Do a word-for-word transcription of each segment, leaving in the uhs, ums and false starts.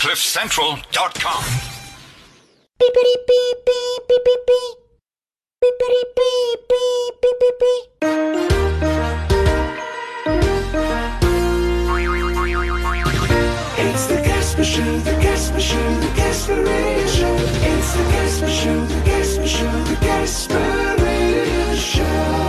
cliff central dot com. Beepity beep beep beep beep beep. Beepity beep beep beep beep beep. It's the Casper Show, the Casper Show, the Casper Radio Show. It's the Casper Show, the Casper Show, the Casper Radio Show.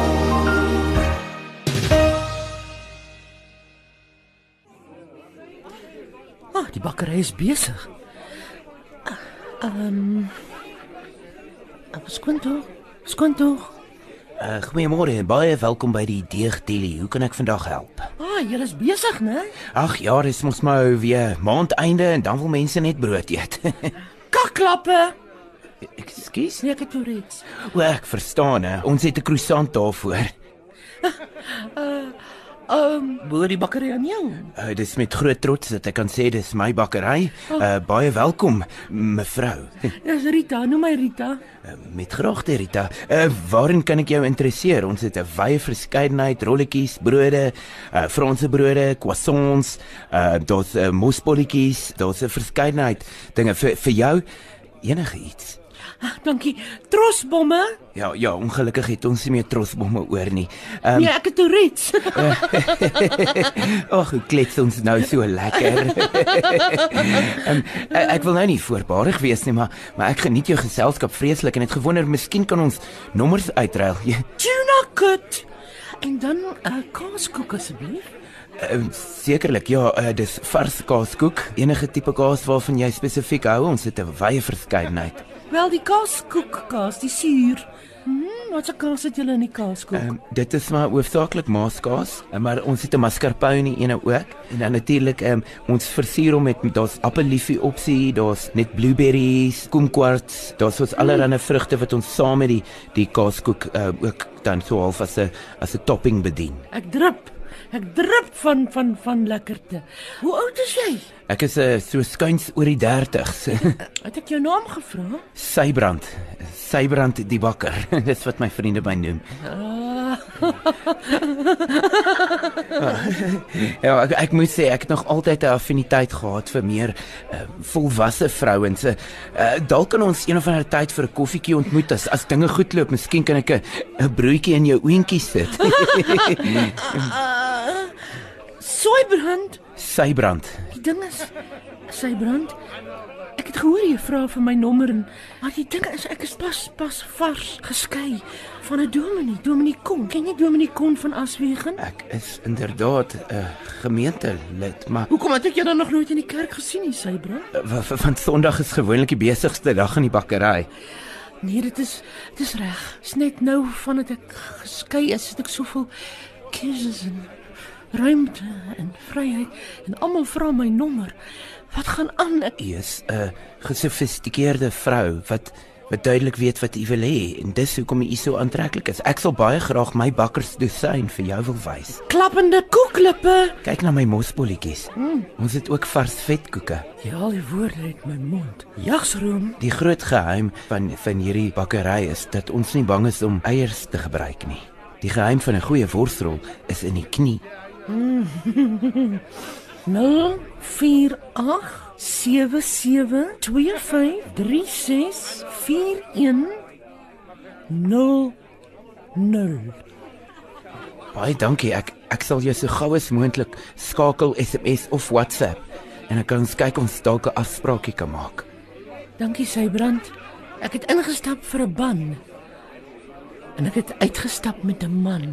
Ah, die bakkery is besig. Ehm um, Skoon toe. Skoon toe. Uh, goeiemôre en baie welkom by die Deegdelie. Hoe kan ek vandag help? Ah, julle is besig, né? Ag ja, dis mos maar weer maandeinde en dan wil mense net brood eet. Kakklappe. Ekskuus? Nee, ek het Tourette's. O, ek verstaan, hè. Ons het 'n croissant daarvoor. Ehm um, Behoort die bakkery aan jou? Uh, dis met groot trots dat ek kan sê dis my bakkery. Uh, baie welkom, mevrou. Dis Rita, noem my Rita. Uh, met graagte, Rita. Uh, waarin kan ek jou interesseer? Ons het 'n wye verskeidenheid rolletjies, brode, uh, Franse brode, croissants, uh, daar's uh, mosbolletjies, daar's 'n verskeidenheid dinge vir vir jou enige iets. Ah, dankie. Trosbomme? Ja, ja, ongelukkig het ons nie meer trosbomme oor nie. Um, Nee, ek het Tourette's. Ag, hoe klets ons nou so lekker. um, ek wil nou nie voorbarig wees nie, maar maar ek geniet jou geselskap vreeslik en het gewonder miskien kan ons nommers uitruil. Tuna kut. En dan 'n uh, kaaskoek asseblief. Uh, Sekerlik, ja, uh, dis vars kaaskoek. Enige tipe kaas waarvan jy spesifiek hou, ons het 'n wye verskeidenheid. Wel, die kaaskoek kaas, die suur. Hmm, wat 'n kaas het julle in die kaaskoek? Um, dit is maar hoofsaaklik maaskaas, maar ons het 'n mascarpone ene ook. En dan natuurlik um, ons versier hom met daar's appelliefie opsie, daar's net blueberries, kumquats, daar's ons allerlei vrugte wat ons saam met die die kaaskoek uh, ook dan so half as 'n as 'n topping bedien. Ek drup. Ek drup van van van lekkerte. Hoe oud is jy? Ek is uh, so skuins oor die dertigs. Het ek jou naam gevra? Sybrand. Sybrand die bakker. Dis wat my vriende my noem. Ah. Ja, ek, ek moet sê ek het nog altyd 'n affiniteit gehad vir meer uh, volwasse vrouens. Uh, dalk kan ons een of ander tyd vir 'n koffietjie ontmoet as as dinge goed loop. Miskien kan ek 'n 'n broodjie in jou oentjie sit. Soeibrand. Sybrand. Die ding is Sybrand. Ek het gehoor jy vra vir my nommer en maar die ding is ek is pas pas vars geskei van 'n dominee, Dominee Kon. Ken jy Dominee Kon van Aswegen? Ek is inderdaad 'n uh, gemeentelid, maar Hoekom het ek jou dan nog nooit in die kerk gesien nie, Sybrand? uh, van Sondag is gewoonlik die besigste dag in die bakkery. Nee, dit is dit is reg. Dis net nou vandat ek geskei is, het ek soveel keuses en ruimte en vryheid en almal vra my nommer. Wat gaan aan? Ek Jy is 'n gesofistikeerde vrou wat wat duidelik weet wat jy wil hê en dis hoekom jy so aantreklik is. Ek sal baie graag my bakkersdosyn vir jou wil wys. klappende koeklippe. Kyk na my mosbolletjies. Mm. Ons het ook vars vetkoeke. Ja, al die woorde uit my mond. Jagsroom. Die groot geheim van van hierdie bakkery is dat ons nie bang is om eiers te gebruik nie. Die geheim van 'n goeie worsrol is in die knie. nul vier agt sewe sewe twee vyf drie ses vier een nul nul. Baie dankie. Ek ek sal jou so gou as moontlik skakel, S M S of WhatsApp en dan kan ons kyk of ons dalk 'n afspraakie kan maak. Dankie Sybrand. Ek het ingestap vir 'n ban. En ek het uitgestap met 'n man.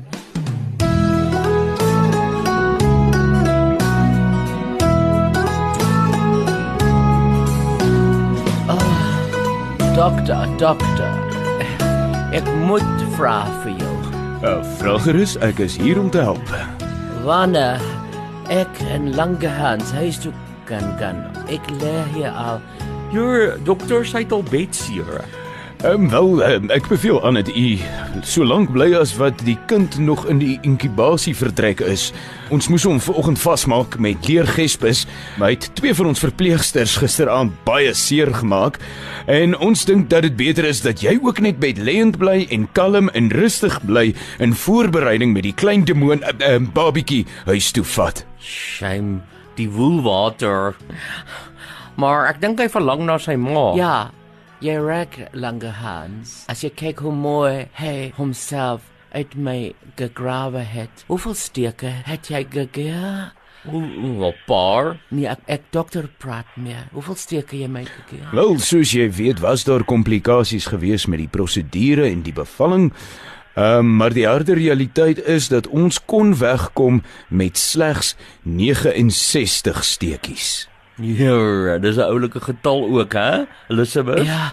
Dokter, dokter, ek moet vra vir jou. Uh, vra gerus, ek is hier om te help. Wanneer ek in Langehans huis toe kan gaan, ek lê hier al. Your dokter sê al beter. Ehm um, wel, um, ek beveel aan dat u so lank bly as wat die kind nog in die inkubasievertrek is. Ons moes hom vanoggend vasmaak met leergespes, maar hy het twee van ons verpleegsters gisteraand baie seer gemaak en ons dink dat dit beter is dat jy ook net bedlêend bly en kalm en rustig bly in voorbereiding met die klein demoon 'n uh, uh, babietjie huis toe vat. Shame, die woelwater. maar ek dink hy verlang na sy ma. Ja, jy raak Lange Hans. As jy kyk hoe mooi hy homself uit my gegrawe het. Hoeveel steke het jy gegee? Een paar. Nee, ek, ek dokter praat meer. Hoeveel steke jy my gegee? Wel, soos jy weet, was daar komplikasies gewees met die prosedure en die bevalling. Um, maar die harde realiteit is dat ons kon wegkom met slegs negenensestig steekies. Ja, dis 'n oulike getal ook, hè, Elizabeth? Ja,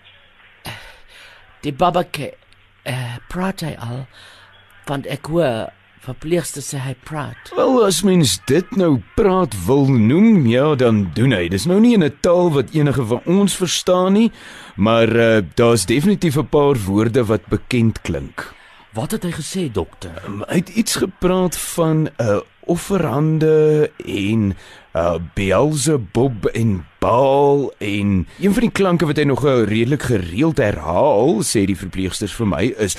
die babbeke uh, praat hy al, want ek hoor verpleegster sê hy praat. Wel, as mens dit nou praat wil noem, ja, dan doen hy. Dis nou nie in 'n taal wat enige van ons verstaan nie, maar uh, daar's definitief 'n paar woorde wat bekend klink. Wat het hy gesê, dokter? Um, hy het iets gepraat van 'n uh, offerhande en uh, Beelzebub en Baal en een van die klanke wat hy nog uh, redelik gereeld herhaal, sê die verpleegsters vir my, is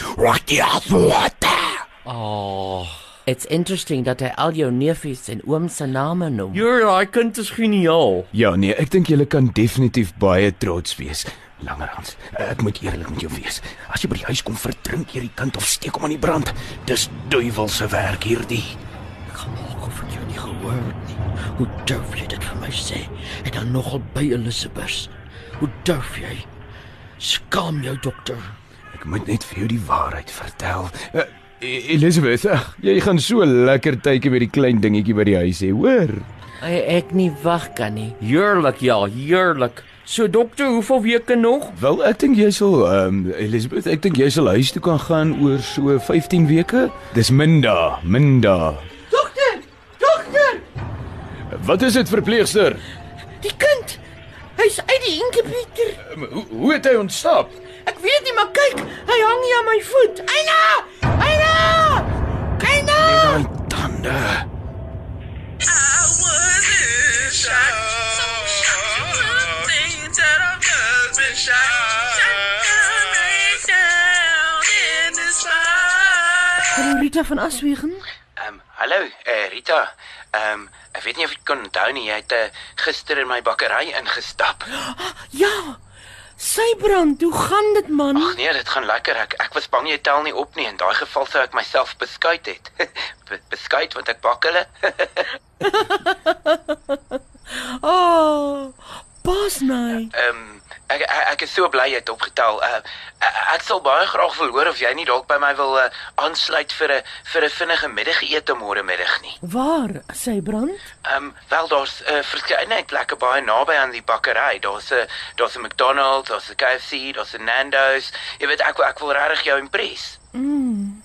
Oh. It's interesting dat hy al jou neefies en ooms se name noem. Ja, daai kind is geniaal. Ja, nee, ek dink julle kan definitief baie trots wees. Langerhans, ek moet eerlik met jou wees. As jy by die huis kom, verdrink jy die kind of steek hom aan die brand. Dis duiwelse werk hierdie. Ek gaan maak of ek jou nie gehoor het nie. Hoe durf jy dit vir my sê? En dan nogal by Elizabeth. Hoe durf jy? Skaam jou, dokter. Ek moet net vir jou die waarheid vertel. Uh, Elizabeth, ach, jy gaan so lekker tydjie by die klein dingetjie by die huis hê, hoor? Hy ek nie wag kan nie. Heerlik, ja, heerlik. So dokter, hoeveel weke nog? Wel, ek dink jy sal, um, Elizabeth, ek dink jy sal huis toe kan gaan oor so vyftien weke. Dis minda, minda. Dokter! Dokter! Wat is dit, verpleegster? Die kind! Hy's uit die inkubator. Um, hoe, hoe het hy ontstap? Ek weet nie, maar kyk, hy hang hier aan my voet. Eina! Eina! Eina! Daai tande. I was in shock. So shocked to the things that I've just been shot. Shot right down in the spine. Hallo Rita van Aswegen. Ehm, um, hallo, uh, Rita. Ehm, um, ek weet nie of jy kon onthou nie, jy het uh, gister in my bakkery ingestap. Ja, Sybrand, hoe gaan dit man? Ag nee, dit gaan lekker. Ek ek was bang jy tel nie op nie. In daai geval sou ek myself beskuit het. Be beskuit want ek bak hulle. Oh, Basnay. Ehm um, ek, ek ek is so bly jy het opgetel. Uh, ek sal baie graag wil hoor of jy nie dalk by my wil uh, aansluit vir 'n vir 'n vinnige middagete môre middag nie. Waar, Sybrand? Ehm um, wel daar's 'n uh, verskeidenheid lekker baie naby aan die bakkery. Daar's 'n daar's 'n McDonald's, daar's 'n K F C, daar's 'n Nando's. Jy weet ek ek wil regtig jou impres. Mm.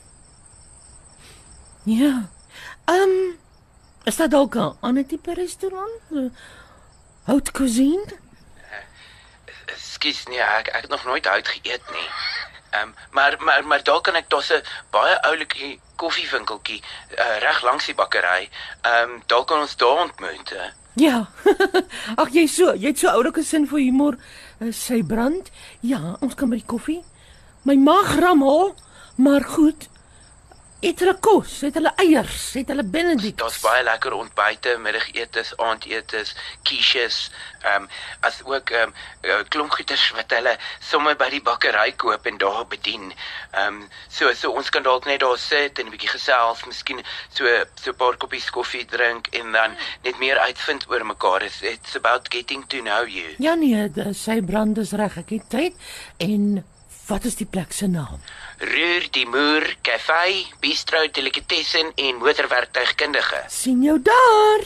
Ja. Ehm um, is dit dalk 'n ander tipe restaurant? Uh, Haute cuisine? Ekskuus nee, ek ek het nog nooit uit geëet nie. Ehm um, maar maar maar daar kan ek daar's 'n baie oulike koffiewinkeltjie uh, reg langs die bakkery. Ehm um, daar kan ons daar ontmoet. Uh. Ja. Ag jy so, jy het so oulike sin vir humor. Uh, Sybrand? Ja, ons kan by die koffie. My maag rammel, maar goed. Het hulle kos, het hulle eiers, het hulle Benedict. Daar's baie lekker ontbyte, middagetes, aandetes, quiches, ehm um, as ook ehm um, klomp goeders wat hulle sommer by die bakkery koop en daar bedien. Ehm um, so so ons kan dalk net daar sit en 'n bietjie gesels, miskien so so 'n paar koppies koffie drink en dan net meer uitvind oor mekaar. It's, it's about getting to know you. Ja nee, Sybrand is reg, ek het tyd. En wat is die plek se naam? Ruur die Moer Café, Bistro, Delikatessen en motorwerktuigkundige. Sien jou daar.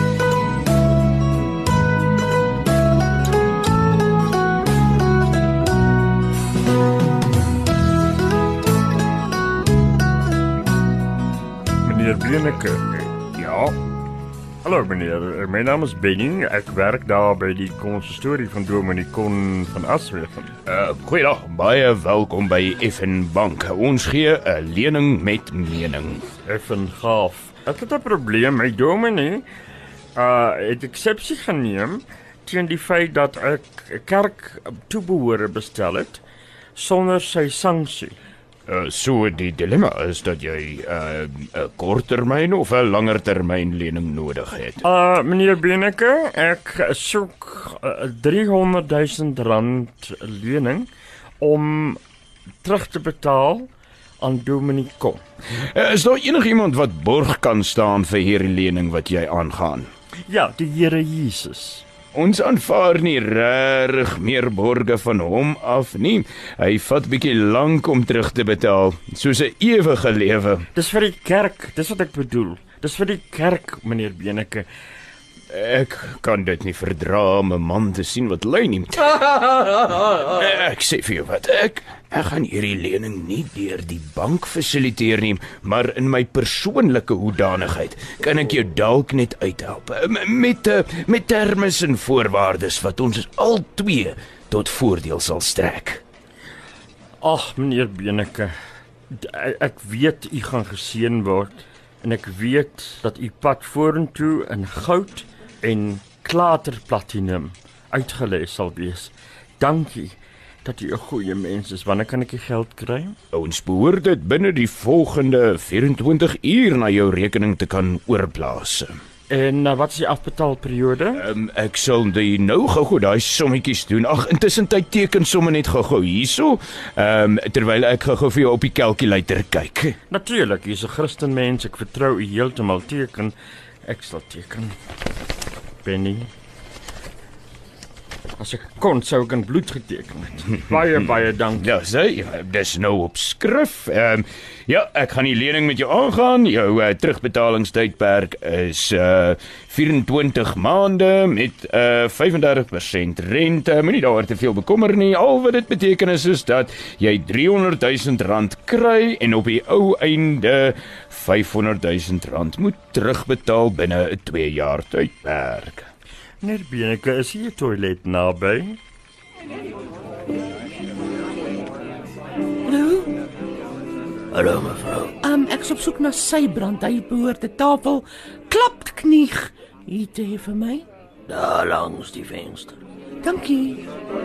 Meneer Beneke. Ja. Hallo meneer, my naam is Benny. Ek werk daar by die konsistorie van Dominee Kon van Aswegen. Uh, goeiedag, baie welkom by Effen Bank. Ons gee 'n lening met mening. Effen gaaf. Ek het 'n probleem met Dominee. Uh, het eksepsie geneem teen die feit dat ek 'n kerk toebehore bestel het sonder sy sanksie. Uh, so die dilemma is dat jy 'n uh, 'n korttermyn of 'n langer termyn lening nodig het. Uh meneer Beneke, ek soek uh, driehonderdduisend rand lening om terug te betaal aan Dominic Kom. Uh, is daar enigiemand wat borg kan staan vir hierdie lening wat jy aangaan? Ja, die Here Jesus. Ons aanvaar nie regtig meer borge van hom af nie. Hy vat bietjie lank om terug te betaal, soos 'n ewige lewe. Dis vir die kerk, dis wat ek bedoel. Dis vir die kerk, meneer Beneke. Ek kan dit nie verdra om 'n man te sien wat ly nie. Ek sê vir jou wat, ek ek gaan hierdie lening nie deur die bank fasiliteer nie, maar in my persoonlike hoedanigheid kan ek jou dalk net uithelp met met terme en voorwaardes wat ons al twee tot voordeel sal strek. Ag, meneer Beneke, ek weet u gaan geseën word en ek weet dat u pad vorentoe in goud en klaterplatinum uitgelê sal wees. Dankie dat u 'n goeie mens is. Wanneer kan ek die geld kry? Ons behoort dit binne die volgende vyf-en-twintig uur na jou rekening te kan oorplaas. En uh, wat is die afbetaalperiode? Um, ek sal die nou gou-gou daai sommetjies doen. Ag, intussen tyd teken somme net gou-gou hierso, um, terwyl ek gou-gou vir jou op die kalkulator kyk. Natuurlik, jy's 'n Christen mens, ek vertrou u heeltemal teken. Ek sal teken. Benny. As ek kon, sou ek in bloed geteken het. Baie, baie dankie. Ja, sê, dis nou op skrif. Um, ja, ek gaan die lening met jou aangaan. Jou uh, terugbetalingstydperk is uh, vyf-en-twintig maande met uh, vyf en dertig persent rente. Moenie daaroor te veel bekommer nie. Al wat dit beteken is, is dat jy driehonderdduisend rand kry en op die ou einde vyfhonderdduisend rand moet terugbetaal binne 'n twee jaar tydperk. Meneer Beneke, is hier 'n toilet naby? Hallo? Hallo mevrou. Um, ek is op soek na Sybrand. Hy behoort 'n tafel klapknieg hier te hê vir my. Daar langs die venster. Dankie.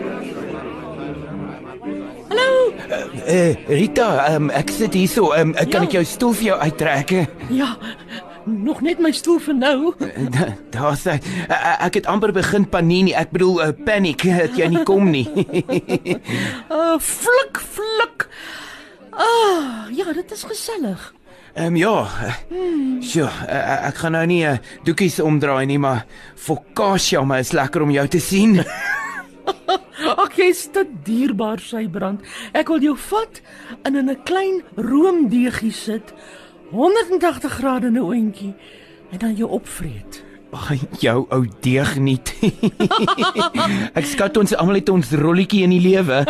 Hallo? Uh, uh, Rita, um, ek sit hier so. Um, kan Ja. ek jou stoel vir jou uittrek? Ja, nog net my stoel vir nou. Da, daar's hy. Uh, ek het amper begin paniek. Ek bedoel uh, paniek dat jy nie kom nie. Uh, flik, flik. Ah, ja, dit is gesellig. Ehm um, ja. Hmm. Sjoe, uh, ek gaan nou nie uh, doekies omdraai nie, maar focaccia, maar is lekker om jou te sien. Ag, jy's te dierbaar, Sybrand. Ek wil jou vat en in 'n klein roomdeegie sit, honderdtagtig grade in 'n oentjie en dan jou opvreet. Ag, jou ou deeg nie. Ek skat ons almal het ons rolletjie in die lewe.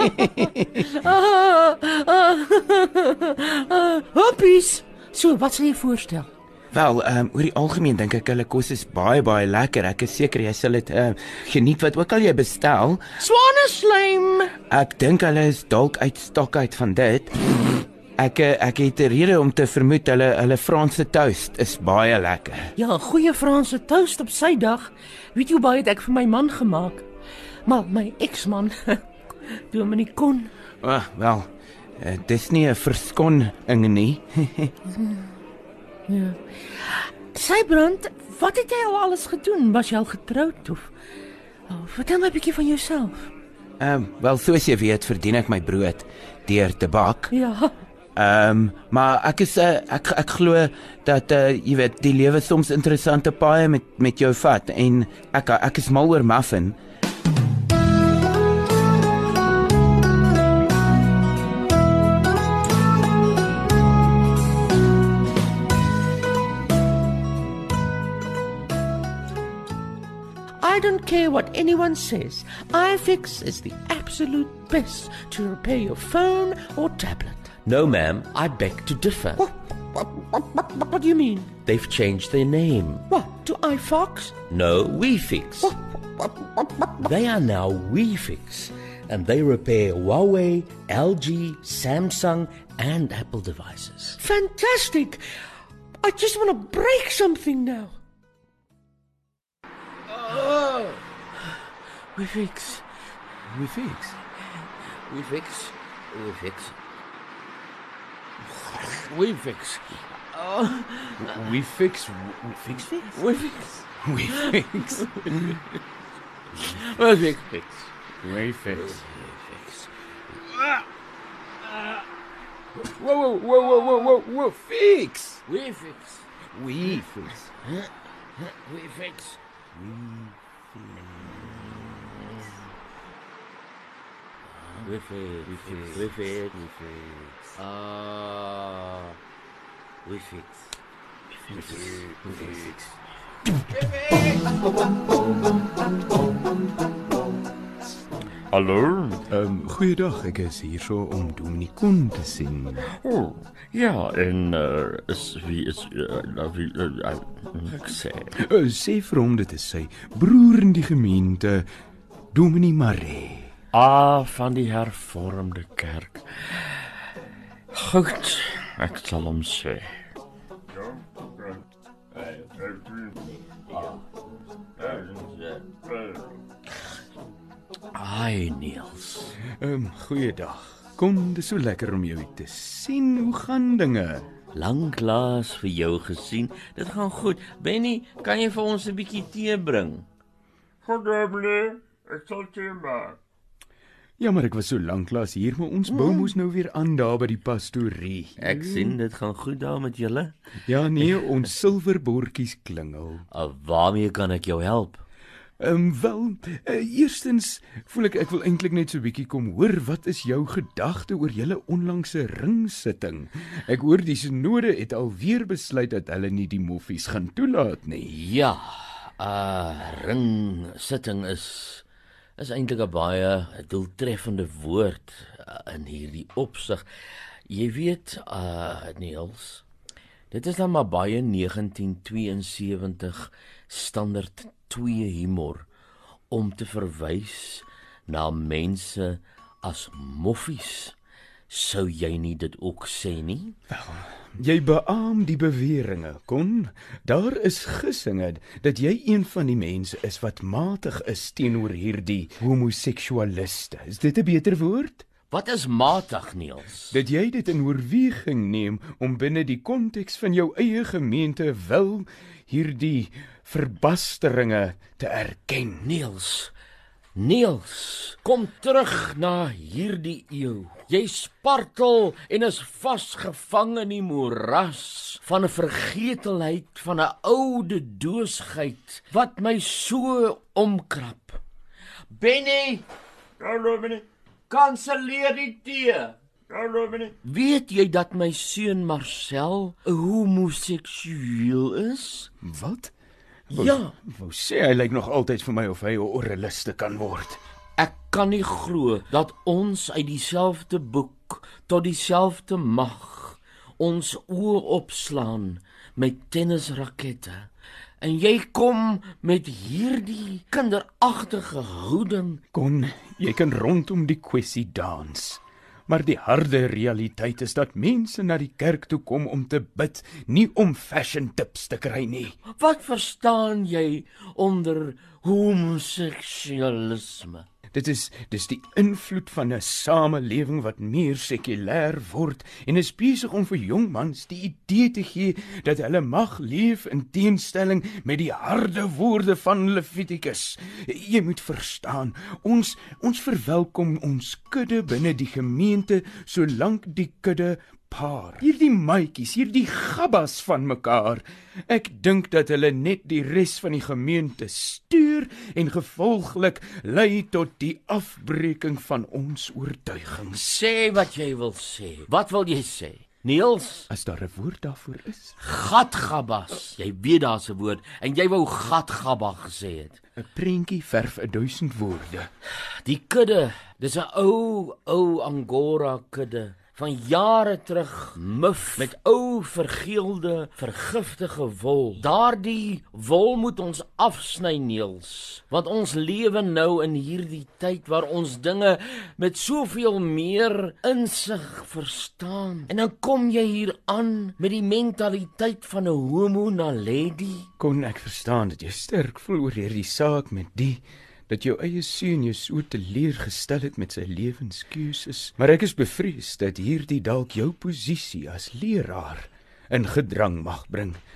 ah, ah, ah, hoppies. So, wat sal jy voorstel? Wel, um, oor die algemeen dink ek hulle kos is baie baie lekker. Ek is seker jy sal dit uh, geniet wat ook al jy bestel. Swaneslaim. Ek dink hulle is dalk uit stok uit van dit. Ek ek het 'n rede om te vermoed hulle hulle Franse toast is baie lekker. Ja, goeie Franse toast op sy dag. Weet jy hoe baie het ek vir my man gemaak? Maar my eksman, Dominic Kon. Ah, wel, uh, dis nie 'n verskoning nie. Ja. Sybrand, wat het jy al alles gedoen? Was jy al getroud of? Oh, vertel my 'n bietjie van jouself. Ehm, um, wel soos jy weet, verdien ek my brood deur te bak. Ja. Ehm, um, maar ek is uh, ek ek glo dat uh, jy weet die lewe soms interessante paaie met met jou vat en ek ek is mal oor muffin. I don't care what anyone says. iFix is the absolute best to repair your phone or tablet. No, ma'am, I beg to differ. What, what, what, what, what do you mean? They've changed their name. What, to iFox? No, WeFix. What, what, what, what, what? They are now WeFix, and they repair Huawei, L G, Samsung, and Apple devices. Fantastic! I just want to break something now. Oh. WeFix. WeFix. WeFix. WeFix. WeFix. Oh. WeFix. WeFix. WeFix. WeFix. Wat ek fix. Hoe fix. Wow, wow, wow, wow, wow, wow, fix. We fix. We fix. We fix. We fix. We fix. We fix. We fix. Ah. We fix. We fix. We fix. Hallo. Ehm, um, goeiedag, ek is hier so om Dominee Kon te sien. Oh, ja, en uh, is wie is uh, wie uh, ek sê. Uh, sê vir hom dit is sy broer in die gemeente, Dominee Maree. Ah, van die hervormde kerk. Goed, ek sal hom sê. Hi Niels. Ehm, um, goeiedag. Kom, dis so lekker om jou te sien. Hoe gaan dinge? Lanklaas vir jou gesien. Dit gaan goed. Benny, kan jy vir ons 'n bietjie tee bring? Goed, Dominee. Ek sal tee maak. Ja, maar ek was so lanklaas hier, maar ons bou mos nou weer aan daar by die pastorie. Ek sien dit gaan goed daar met julle. Ja, nee, ons silverbordjies klingel. Uh, waarmee kan ek jou help? Ehm um, wel, uh, eerstens voel ek ek wil eintlik net so 'n bietjie kom hoor, wat is jou gedagte oor julle onlangse ringsitting? Ek hoor die synode het alweer besluit dat hulle nie die moffies gaan toelaat nie. Ja, uh ringsitting is is eintlik 'n baie doeltreffende woord uh, in hierdie opsig. Jy weet, uh Niels, dit is dan maar baie negentien tweeënsewentig standaard twee humor om te verwys na mense as moffies. Sou jy nie dit ook sê nie? Wel, jy beamoen die beweringe, Kon. Daar is gissinge dat jy een van die mense is wat matig is teenoor hierdie homoseksualiste. Is dit 'n beter woord? Wat is matig, Niels? Dat jy dit in oorweging neem om binne die konteks van jou eie gemeente wel hierdie verbasteringe te erken. Niels, Niels, kom terug na hierdie eeu. Jy spartel en is vasgevang in die moeras van 'n vergetelheid, van 'n oude doosheid wat my so omkrap. Benny, Hallo, meneer. kanselleer die tee. Hallo, meneer. Weet jy dat my seun Marcel 'n homoseksueel is? Wat? Ja. Wou sê hy lyk nog altyd vir my of hy 'n oraliste kan word. Ek kan nie glo dat ons uit dieselfde boek tot dieselfde mag ons oë opslaan met tennisrakette. En jy kom met hierdie kinderagtige houding. Kon, jy kan rondom die kwessie dans. Maar die harde realiteit is dat mense na die kerk toe kom om te bid, nie om fashion tips te kry nie. Wat verstaan jy onder homoseksualisme? Dit is dis die invloed van 'n samelewing wat meer sekulêr word en is besig om vir jong mans die idee te gee dat hulle mag leef in teenstelling met die harde woorde van Levitikus. Jy moet verstaan, ons ons verwelkom ons kudde binne die gemeente solank die kudde paar. Hierdie maatjies, hierdie gabbas van mekaar. Ek dink dat hulle net die res van die gemeente stuur en gevolglik lei tot die afbreking van ons oortuigings. Sê wat jy wil sê. Wat wil jy sê? Niels, As daar 'n woord daarvoor is, gatgabbas. Jy weet daar's 'n woord en jy wou gatgabba gesê het. 'n prentjie verf 'n duisend woorde. Die kudde, dis 'n ou ou Angora kudde van jare terug, muf met ou vergeelde, vergiftige wol. Daardie wol moet ons afsny, Niels, want ons lewe nou in hierdie tyd waar ons dinge met soveel meer insig verstaan. En dan kom jy hier aan met die mentaliteit van 'n homo naledi. Kon ek verstaan dat jy sterk voel oor hierdie saak met die dat jou eie seun jou so teleurgestel het met sy lewenskeuses, maar ek is bevrees dat hierdie dalk jou posisie as leraar in gedrang mag bring.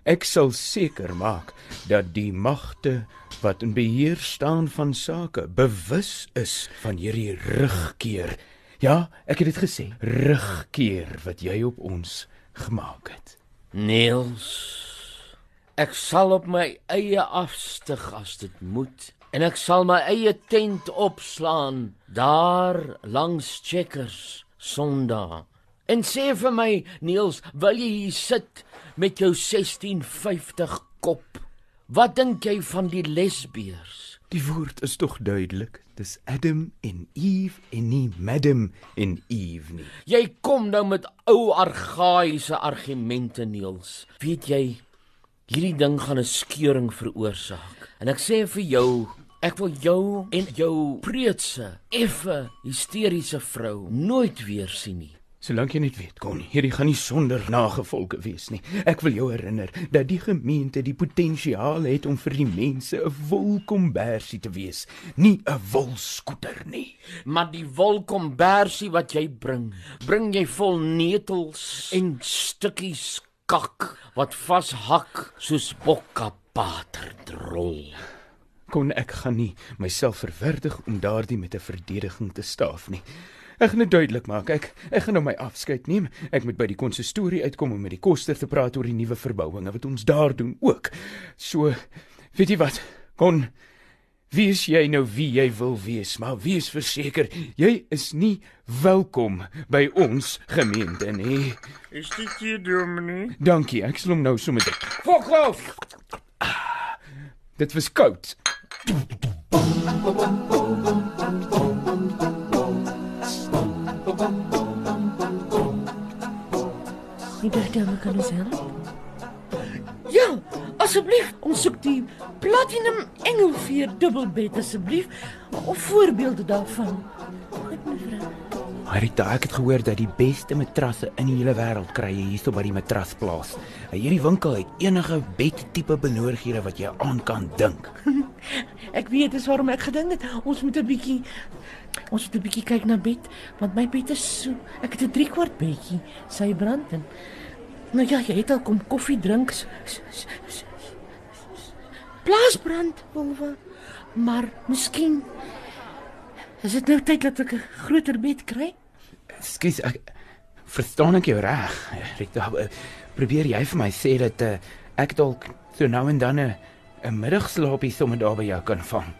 Ek sal seker maak dat die magte wat in beheer staan van sake bewus is van hierdie rugkeer. Ja, ek het dit gesê, rugkeer wat jy op ons gemaak het. Niels, ek sal op my eie afstig as dit moet. En ek sal my eie tent opslaan, daar langs Checkers, Sondag. En sê vir my, Niels, wil jy hier sit met jou sestien vyftig kop? Wat dink jy van die lesbeers? Die woord is tog duidelik. Dis Adam en Eve en nie Madam en Eve nie. Jy kom nou met ou argaïese argumente, Niels. Weet jy, hierdie ding gaan 'n skeuring veroorsaak. En ek sê vir jou, ek wil jou en jou preutse, effe, hysteriese vrou nooit weer sien nie. Solank jy net weet, Connie, hierdie gaan nie sonder nagevolge wees nie. Ek wil jou herinner dat die gemeente die potensiaal het om vir die mense 'n wolkombersie te wees, nie 'n wolskooter nie. Maar die wolkombersie wat jy bring, bring jy vol netels en stukkies kak wat vashak soos bokkapaterdrol. Kon ek gaan nie myself verwerdig om daardie met 'n verdediging te staaf nie. Ek gaan dit duidelik maak. Ek ek gaan nou my afskeid neem. Ek moet by die konsistorie uitkom om met die koster te praat oor die nuwe verbouinge wat ons daar doen ook. So, weet jy wat? Kon wees jy nou wie jy wil wees, maar wees verseker, jy is nie welkom by ons gemeente nie. Is dit hier, dominee? Dankie, ek sal hom nou sommer dit. Foklof! Ah, dit was koud. Nie dink jy kan ons help? Ja, asseblief, ons soek die Platinum Engelveer dubbelbed asseblief, of voorbeelde daarvan. Goed, mevrou. Rita, ek het gehoor dat die beste matrasse in die hele wêreld kry jy hierso by die matrasplaas. Hierdie winkel het enige bedtipe benodigdhede wat jy aan kan dink. Ek weet dis waarom ek gedink het ons moet 'n bietjie ons moet 'n bietjie kyk na bed, want my bed is so. Ek het 'n drie kwart bedjie, sy brand en nou ja, jy het al kom koffie drink. Plaasbrand, Wolwe. Maar miskien is dit nou tyd dat ek 'n groter bed kry? Skus, ek verstaan ek jou reg. Rita, probeer jy vir my sê dat uh, ek dalk so nou en dan 'n 'n middagslaapie sommer daar by jou kan vang?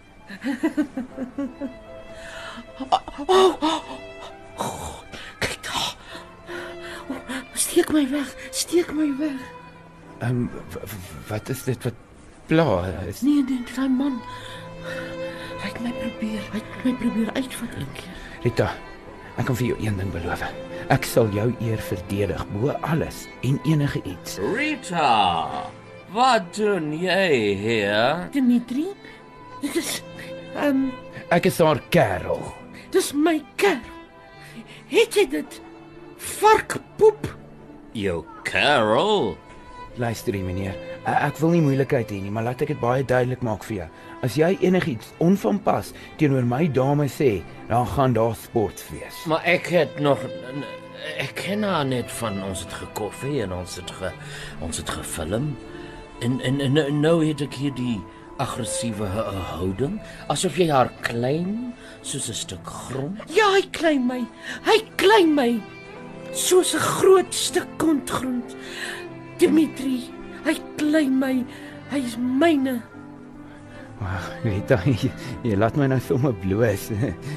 Oh, oh, oh, oh, kyk daar. Oh, steek my weg, steek my weg. Ehm um, wat is dit wat pla is? Nee, nee, daai man. Hy het my probeer, hy het my probeer uitvat een keer. Rita, ek kan vir jou een ding beloof. Ek sal jou eer verdedig bo alles en enige iets. Rita, wat doen jy hier? Dimitri, dit is ehm um, ek is haar kerel. Dis my kerel. Het jy dit? Varkpoep. Jou kerel? Luister hier, meneer. Ek wil nie moeilikheid hê nie, maar laat ek dit baie duidelik maak vir jou. As jy enigiets onvanpas teenoor my dame sê, dan gaan daar sport wees. Maar ek het nog ek ken haar net van ons het gekoffie en ons het ge, ons het gefilm. En en, en nou het ek hier die aggressiewe houding, asof jy haar klein soos 'n stuk grond. Ja, hy klein my. Hy klein my soos 'n groot stuk kontgrond. Dimitri, hy klein my. Hy is myne. Wag, Rita, jy, jy laat my nou sommer bloos.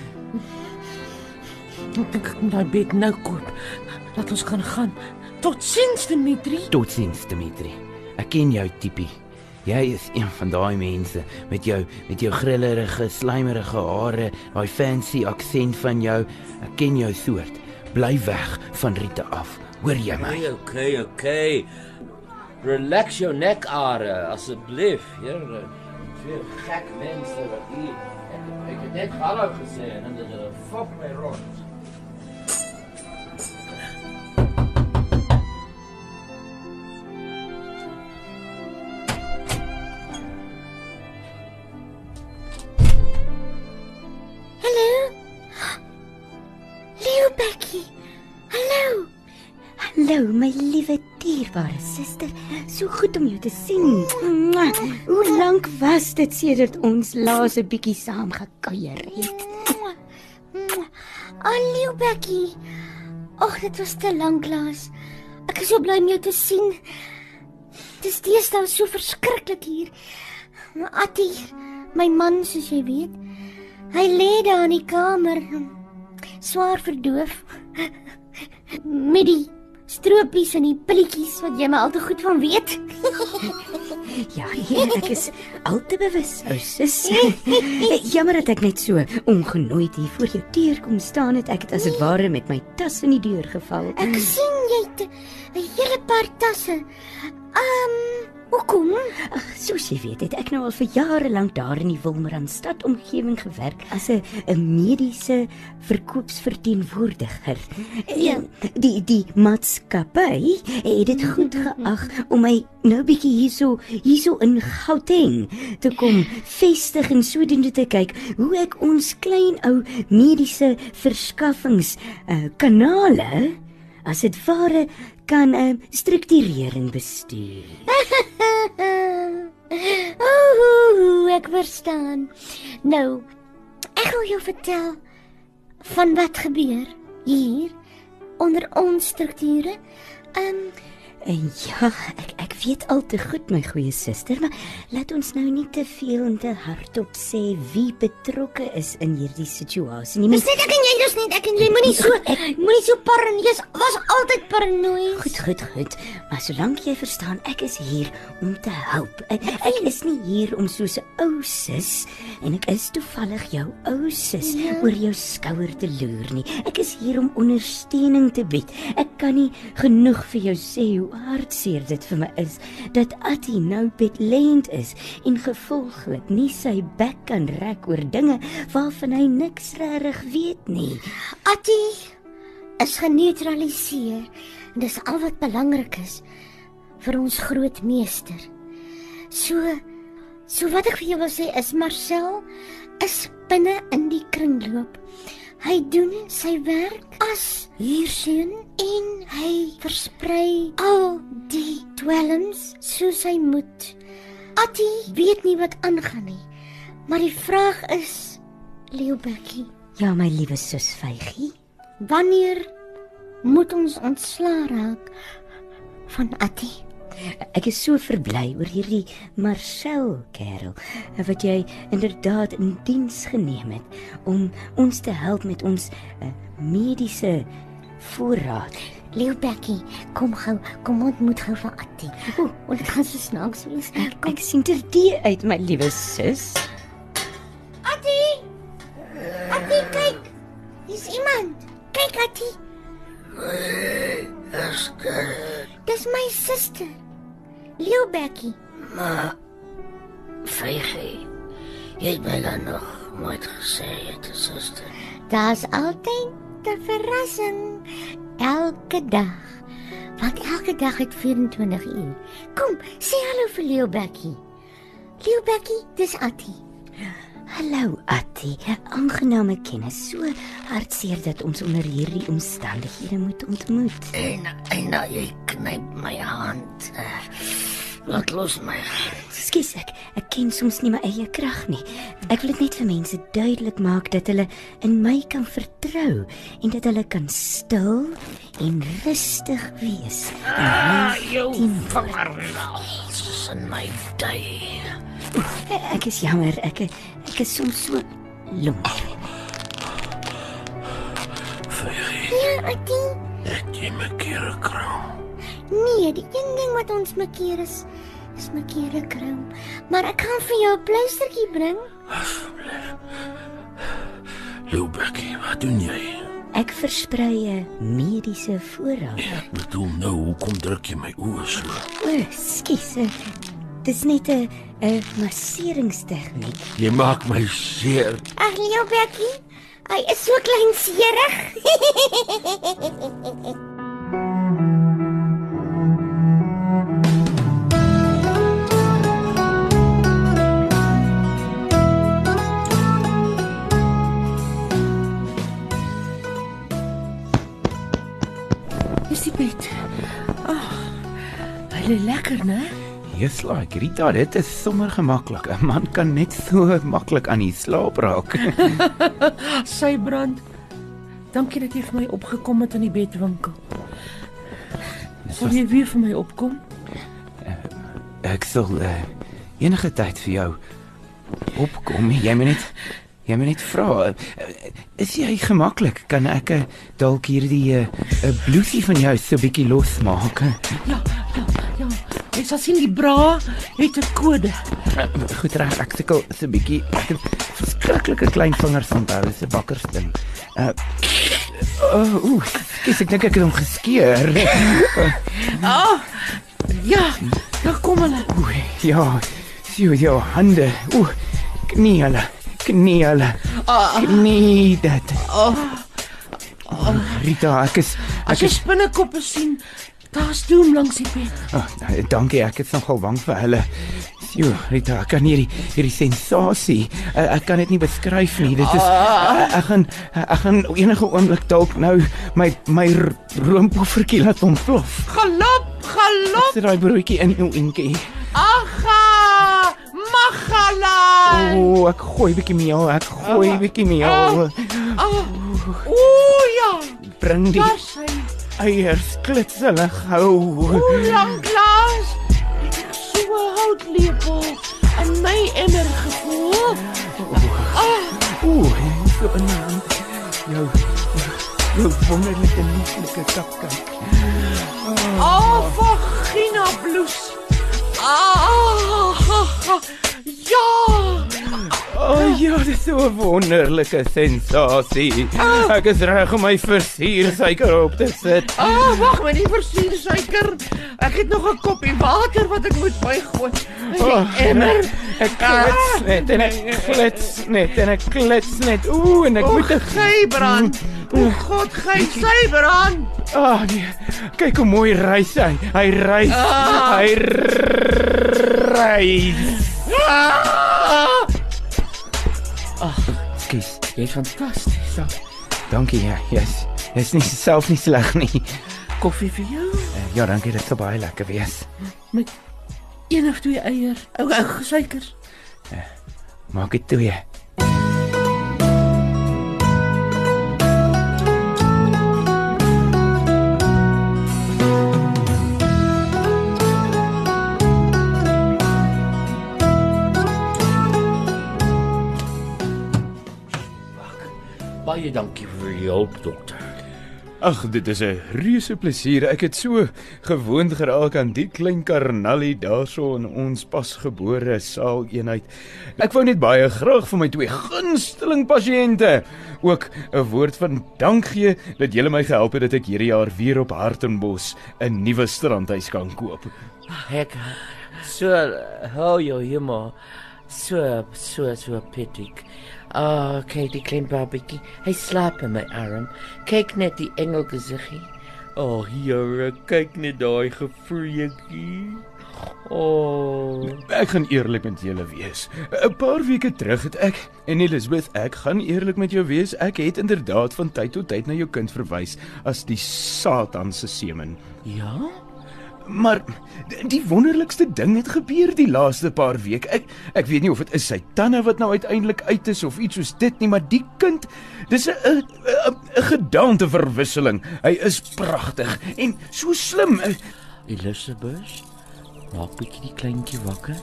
Ek dink ek moet daai bed nou koop. Laat ons kan gaan. Totsiens, Dimitri. Totsiens, Dimitri. Ek ken jou tipie. Jy is een van daai mense met jou met jou grillerige, slijmerige hare, daai fancy aksent van jou. Ek ken jou soort. Bly weg van Rita af. Hoor jy my? Okay, okay, okay. Relax jou nekare asseblief. Hier, twee gek mense wat hier. Ek het net hallo gesê en dit is fok my rond. Hallo, my liewe T dierbare suster, so goed om jou te sien. Mwah. Hoe lank was dit sedert ons laas 'n bietjie saam gekuier het? Hallo Becky. Ag, dit was te lank laas. Ek is so bly om jou te sien. Dis deesdae so verskriklik hier. Maar Attie, my man, soos jy weet, hy lê daar in die kamer, swaar verdoof, met die stroopies en die pilletjies wat jy my al te goed van weet. Ja, ja, ek is al te bewus, ou sis. Jammer dat ek net so ongenooid hier voor jou deur kom staan het. Ek het as dit ware met my tas in die deur geval. Ek sien jy het 'n hele paar tasse. Ehm, um, hoekom? Ag, soos jy weet, het ek nou al vir jare lank daar in die Wilmerandstad omgewing gewerk as 'n 'n mediese verkoopsverteenwoordiger. Ja. Die die maatskappy het dit goed geag om my nou bietjie hierso hierso in Gauteng te kom vestig en sodoende te kyk hoe ek ons klein ou mediese verskaffings uh, kanale as dit ware kan uh, struktureer en bestuur. Ooh, ek verstaan. Nou, ek wil jou vertel van wat gebeur hier onder ons strukture. Ehm um, En ja, ek ek weet al te goed, my goeie suster, maar laat ons nou nie te veel en te hardop sê wie betrokke is in hierdie situasie nie. Dis net ek en jy, dis net ek en jy, moenie so, ek moenie so paranoïes, jy was altyd paranoïes. Goed, goed, goed. Maar solank jy verstaan, ek is hier om te help. Ek, ek is nie hier om soos 'n ou sis, en ek is toevallig jou ou sis, ja, oor jou skouer te loer nie. Ek is hier om ondersteuning te bied. Ek kan nie genoeg vir jou sê hoe hartseer dit vir my is dat Attie nou bedlend is en gevolglik nie sy bek kan rek oor dinge waarvan hy niks regtig weet nie. Attie is geneutraliseer en dis al wat belangrik is vir ons grootmeester. So, so wat ek vir jou wil sê is Marcel is binne in die kringloop. Hy doen sy werk as huurseun en hy versprei al die dwelms soos hy moet. Attie weet nie wat aangaan nie, maar die vraag is, Leeubekie. Ja, my liewe sus Vygie. Wanneer moet ons ontslaa raak van Attie? Ek is so verbly oor hierdie Marcel kerel wat jy inderdaad in diens geneem het om ons te help met ons uh, mediese voorraad. Leeubekie, kom gou, kom ontmoet gou vir Attie. O, oh, dit gaan so snaaks wees. Ek, ek sien terdee uit, my liewe sus. Attie! Attie, kyk! Dis iemand. Kyk, Attie. Dis my suster, Leeubekie. Maar, Vygie, jy het my dan nog nooit gesê jy het 'n suster. Daar's altyd 'n verrassing, elke dag. Want elke dag het vyf-en-twintig uur. Kom, sê hallo vir Leeubekie. Leeubekie, dis Attie. Hallo Attie, aangename kennis. So hartseer dat ons onder hierdie omstandighede moet ontmoet. En, en nou, jy knyp my hand. Laat los my hand. Skus ek, ek ken soms nie my eie krag nie. Ek wil dit net vir mense duidelik maak dat hulle in my kan vertrou en dat hulle kan stil en rustig wees. Ah, jou vingernaels in my dui. Ek is jammer, ek ek is soms so lomp. Vygie. Ja, Attie. Het jy my kere kraam? Nee, die een ding wat ons mekeer is, is mekeer kraam. Maar ek gaan vir jou 'n pleistertjie bring. Asseblief. Leeubekie, wat doen jy? Ek versprei 'n mediese voorraad. Ek bedoel nou, hoekom druk jy my oë so? O, skus. Dis net 'n 'n masseringstegniek. Jy maak my seer. Ag, Leeubekie, hy is so kleinserig. Dis die bed. Ag, Hy lê lekker, né? Yes, like Rita, dit is sommer gemaklik. 'n Man kan net so maklik aan die slaap raak. Sy brand. Dankie dat jy vir my opgekom het in die bedwinkel. Sal jy weer vir my opkom? Ek sal uh, enige tyd vir jou opkom. Jy moet net jy moet net vra. Is jy gemaklik? Kan ek uh, dalk hierdie 'n uh, blousie van jou so 'n bietjie losmaak? Ja, ja, ja. Jy sal sien die bra het 'n kode. Uh, goed reg, ek sukkel so 'n bietjie. Ek het verskriklike klein vingers onthou, dis 'n bakkersding. Uh Oh, oeh, ek ek dink ek het hom geskeur. Ah, oh, ja, daar kom hulle. Oeh, ja, sien jou hande. Oeh, knie hulle, knie hulle. Knie dit. Oh, oh, Rita, ek is As jy spinnekoppe sien, daar's doem langs die bed. Oh, dankie, ek is nogal bang vir hulle. Jo, Rita, ek kan hierdie hierdie sensasie, ek kan dit nie beskryf nie. Dit is ek, ek gaan ek gaan enige oomblik dalk nou my my roompoffertjie laat ontplof. Galop, galop. Sit daai broodjie in jou enkie. Agga, magala. O, oh, ek gooi bietjie meel, ek gooi uh, bietjie meel. Uh, uh, o ja, bring die eiers klitselig hou. O, lang glas. Houtlepel en my emmer gevoel. Oeh, so 'n naam. Jou, jou wonderlike lieflike kapkyk. Oh, vagina bloes. Ah, ja. Oh ja, dit is so 'n wonderlike sensasie. Ek is reg om my versiersuiker op te sit. Ah, oh, wag, my nie versiersuiker. Ek het nog 'n koppie water wat ek moet bygooi. Oh, emmer. Ek klits net en ek klits net en ek klits net. Ooh, en ek oh, moet gey brand. O God, gey sy brand. Ah, oh, nee. Kyk hoe mooi reis hy. Hy reis. Ah. Hy reis. Ah. Ag, skus. Jy's fantasties. Ja. Dankie, ja. Jy's jy's nie self nie sleg nie. Koffie vir jou? Uh, ja, dankie, dit sal baie lekker wees. Met een of twee eier, ou ou suikers. Uh, maak dit twee. Baie dankie vir die hulp, dokter. Ag, dit is 'n reuse plesier. Ek het so gewoond geraak aan die klein karnallie daarso in ons pasgebore saaleenheid. Ek wou net baie graag vir my twee gunsteling pasiënte ook 'n woord van dank gee dat julle my gehelp het dat ek hierdie jaar weer op Hartenbos 'n nuwe strandhuis kan koop. Ek so hou jou humor. So so so pittig. Ah, oh, kyk die klein babatjie. Hy slaap in my arm. Kyk net die engel gesiggie. Oh, Here, kyk net daai gevreetjie. Oh. Ek gaan eerlik met julle wees. 'n Paar weke terug het ek en Elizabeth, ek gaan eerlik met jou wees, ek het inderdaad van tyd tot tyd na jou kind verwys as die Satan se semen. Ja? Maar die wonderlikste ding het gebeur die laaste paar weke. Ek ek weet nie of dit is sy tande wat nou uiteindelik uit is of iets soos dit nie, maar die kind, dis 'n 'n 'n gedaanteverwisseling. Hy is pragtig en so slim. Elizabeth, maak bietjie die kleintjie wakker.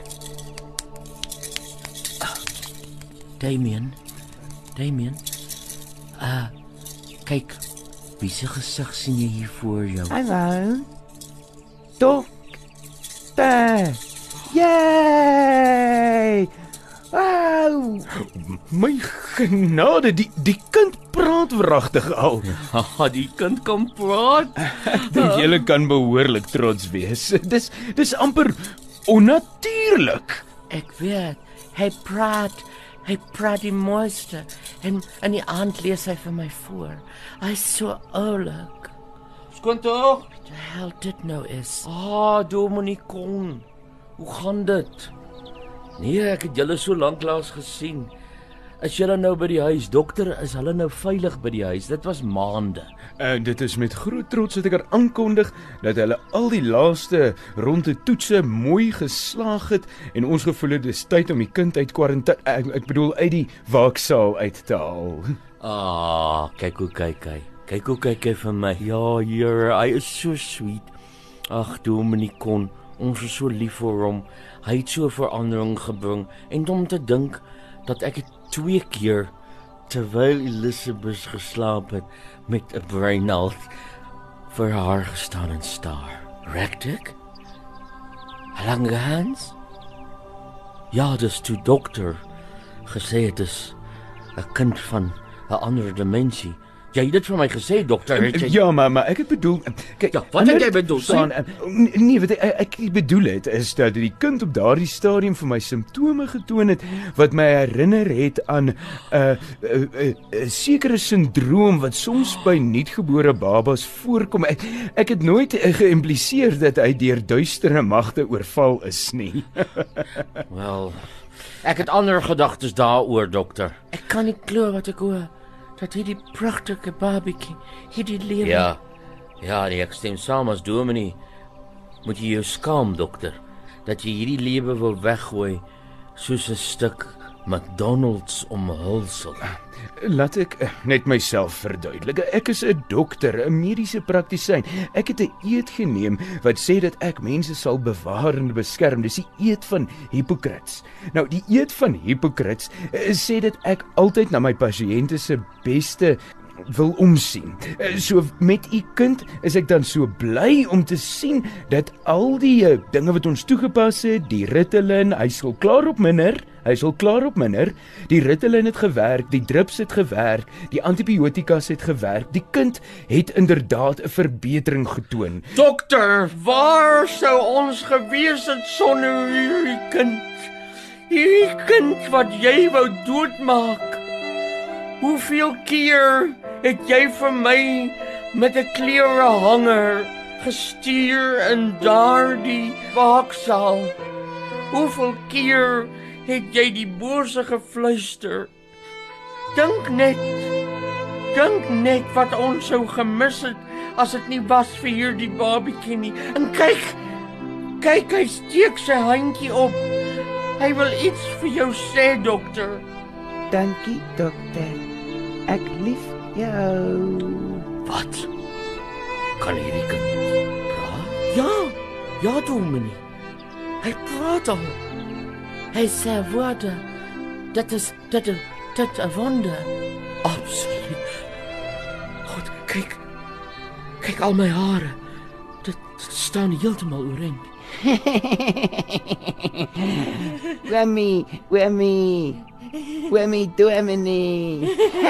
Damien, Damien. Ah, kyk, wie se gesig sien jy hier voor jou? Hallo. Dokter! Yay! Wow! My genade, die die kind praat wragtig al. Haha, die kind kan praat. Ek dink julle kan behoorlik trots wees. Dis dis amper onnatuurlik. Ek weet, hy praat. Hy praat die mooiste en in die aand lees hy vir my voor. Hy's so oulik. Skoon tog? Die hel dit nou is. Ah, Dominikon. Hoe gaan dit? Nee, ek het julle so lank laas gesien. is julle nou by die huis? Dokter, is hulle nou veilig by die huis? Dit was maande. En dit is met groot trots dat ek er aankondig dat hulle al die laaste ronde toetse mooi geslaag het en ons gevoel het dis tyd om die kind uit kwarantyne, ek, ek bedoel uit die waaksaal uit te haal. Ah, kyk hoe kyk hy. Kyk hoe kyk hy vir my. Ja, Here, hy is so sweet. Ag, Dominee kon, ons is so lief vir hom. Hy het so verandering gebring en om te dink dat ek het twee keer terwyl Elizabeth geslaap het met 'n breinald vir haar gestaan en staar. Rekt ek? Lange Hans? Ja, dis toe dokter gesê het is 'n kind van 'n ander dimensie. Jy het dit vir my gesê, dokter, het jy? Ja, maar maar ek het bedoel, kyk, ja, wat het jy bedoel? Staan, nee, wat ek, ek bedoel het is dat die kind op daardie stadium vir my simptome getoon het wat my herinner het aan 'n uh, 'n uh, uh, sekere sindroom wat soms by nuutgebore babas voorkom. Ek, ek het nooit uh, geïmpliseer dat hy deur duistere magte oorval is nie. Wel, ek het ander gedagtes daaroor, dokter. Ek kan nie glo wat ek hoor. Dat hierdie pragtige babietjie hierdie lewe. Ja. Ja, nee, ek stem saam as Dominee. Moet jy jou skaam, dokter, dat jy hierdie lewe wil weggooi soos 'n stuk McDonald's omhulsel. Laat ek net myself verduidelik. Ek is 'n dokter, 'n mediese praktisyn. Ek het 'n eed geneem wat sê dat ek mense sal bewaar en beskerm. Dis die eed van Hippokrates. Nou, die eed van Hippokrates sê dat ek altyd na my pasiënte se beste wil omsien. So met u kind is ek dan so bly om te sien dat al die uh, dinge wat ons toegepas het, die Ritalin, hy sal klaar op minder, hy sal klaar op minder, die Ritalin het gewerk, die drips het gewerk, die antibiotikas het gewerk, die kind het inderdaad 'n verbetering getoon. Dokter, waar sou ons gewees het sonder hierdie kind? Hierdie kind wat jy wou doodmaak. Hoeveel keer het jy vir my met 'n klerehanger gestuur in daardie waaksaal? Hoeveel keer het jy die bose gefluister? Dink net, dink net wat ons sou gemis het as dit nie was vir hierdie babietjie nie. En kyk, kyk, hy steek sy handjie op. Hy wil iets vir jou sê, dokter. Dankie, dokter. Ek lief jou. Wat? Kan hierdie kind praat? Ja, ja, Dominee. Hy praat al. Hy sê woorde. Dat is, dat is, dat is 'n wonder. Absoluut. God, kyk. Kyk al my hare. Dit staan heeltemal oorent. Wemmy, Wemmy. Wemmy, Dominee.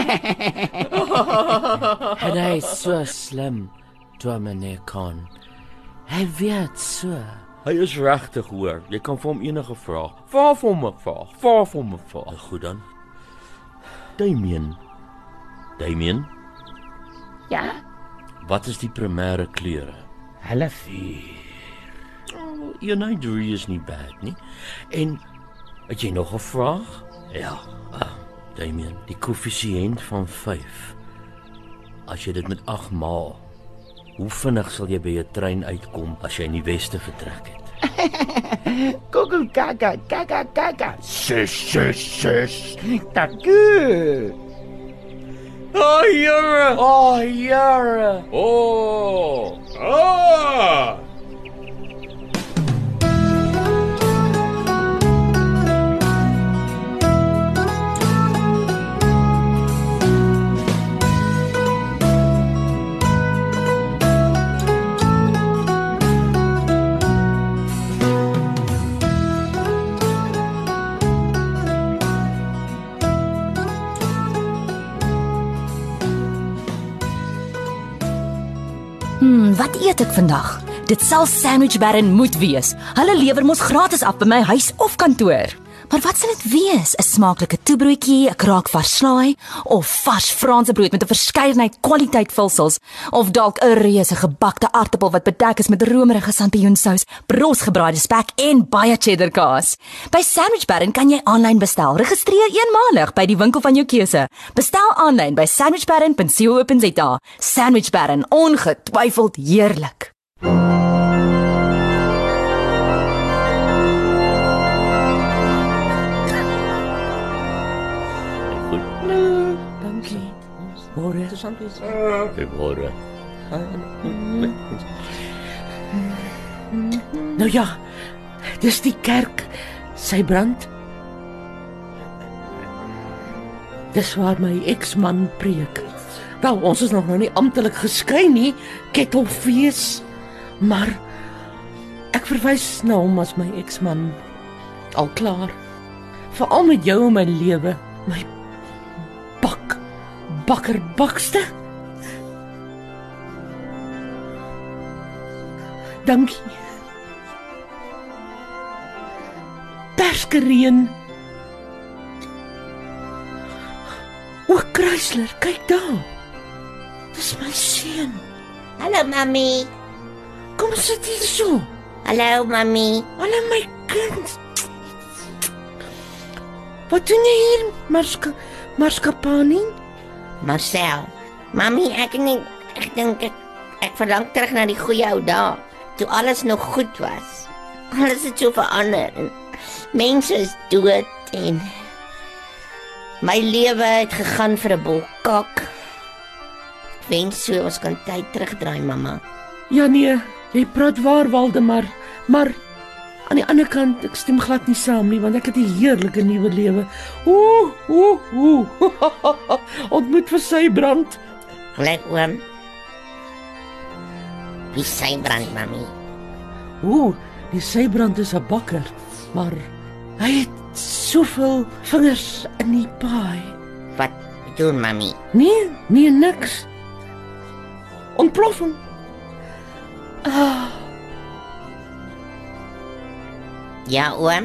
En hy is so slim, Dominee Con. Hy weet so. Hy is regtig hoor. Jy kan vir hom enige vraag. Vra vir hom 'n vraag. Vra vir hom 'n vraag. Goed dan. Damien. Damien? Ja? Wat is die primêre kleure? Hulle vier. Oh, eenheid drie is nie bad nie. En het jy nog 'n vraag? Ja, uh, Damien, die koëffisiënt van vyf. As jy dit met agt maal, hoe vinnig sal jy by 'n trein uitkom as jy in die weste vertrek het? Google kaka, kaka, kaka. Sis, sis, sis. Taku. Oh, Here! Oh, Here! Oh! Ah! Hmm, wat eet ek vandag? Dit sal Sandwich Baron moet wees. Hulle lewer mos gratis af by my huis of kantoor. Maar wat sal dit wees? 'n Smaaklike toebroodjie, 'n kraak vars slaai, of vars Franse brood met 'n verskeidenheid kwaliteit vulsels, of dalk 'n reuse gebakte aartappel wat bedek is met romerige sampioensous, brosgebraaide spek en baie cheddar kaas. By Sandwich Baron kan jy aanlyn bestel. Registreer eenmalig by die winkel van jou keuse. Bestel aanlyn by sandwich baron punt co punt za. Sandwich Baron, ongetwyfeld heerlik. Môre. Môre. Nou ja, dis die kerk, sy brand. Dis waar my eksman preek. Wel, ons is nog nou nie amptelik geskei nie, kettelfees, maar ek verwys na hom as my eksman. Al klaar. Veral met jou in my lewe, my bak. Bakker bakste. Dankie. Perskereen. O, Chrysler, kyk daar. Dis my seun. Hallo mami. Kom sit hier so. Hallo mami. Hallo my kind. Wat doen jy hier, Marska, Marskapani? Marcel, mami, ek nie, ek dink ek, ek verlang terug na die goeie ou dae, toe alles nog goed was. Alles het so verander en mense is dood en my lewe het gegaan vir 'n bol kak. Ek wens so ons kan tyd terugdraai, mamma. Ja nee, jy praat waar, Waldemar, maar aan die ander kant, ek stem glad nie saam nie, want ek het 'n heerlike nuwe lewe. Ooh, ooh, ooh. Ontmoet vir sy brand. Gelyk oom. Wie sy brand, mami? Ooh, die Sybrand is 'n bakker, maar hy het soveel vingers in die paai. Wat doen mami? Nee, nee niks. Ontploffing. Ah. Ja, oom.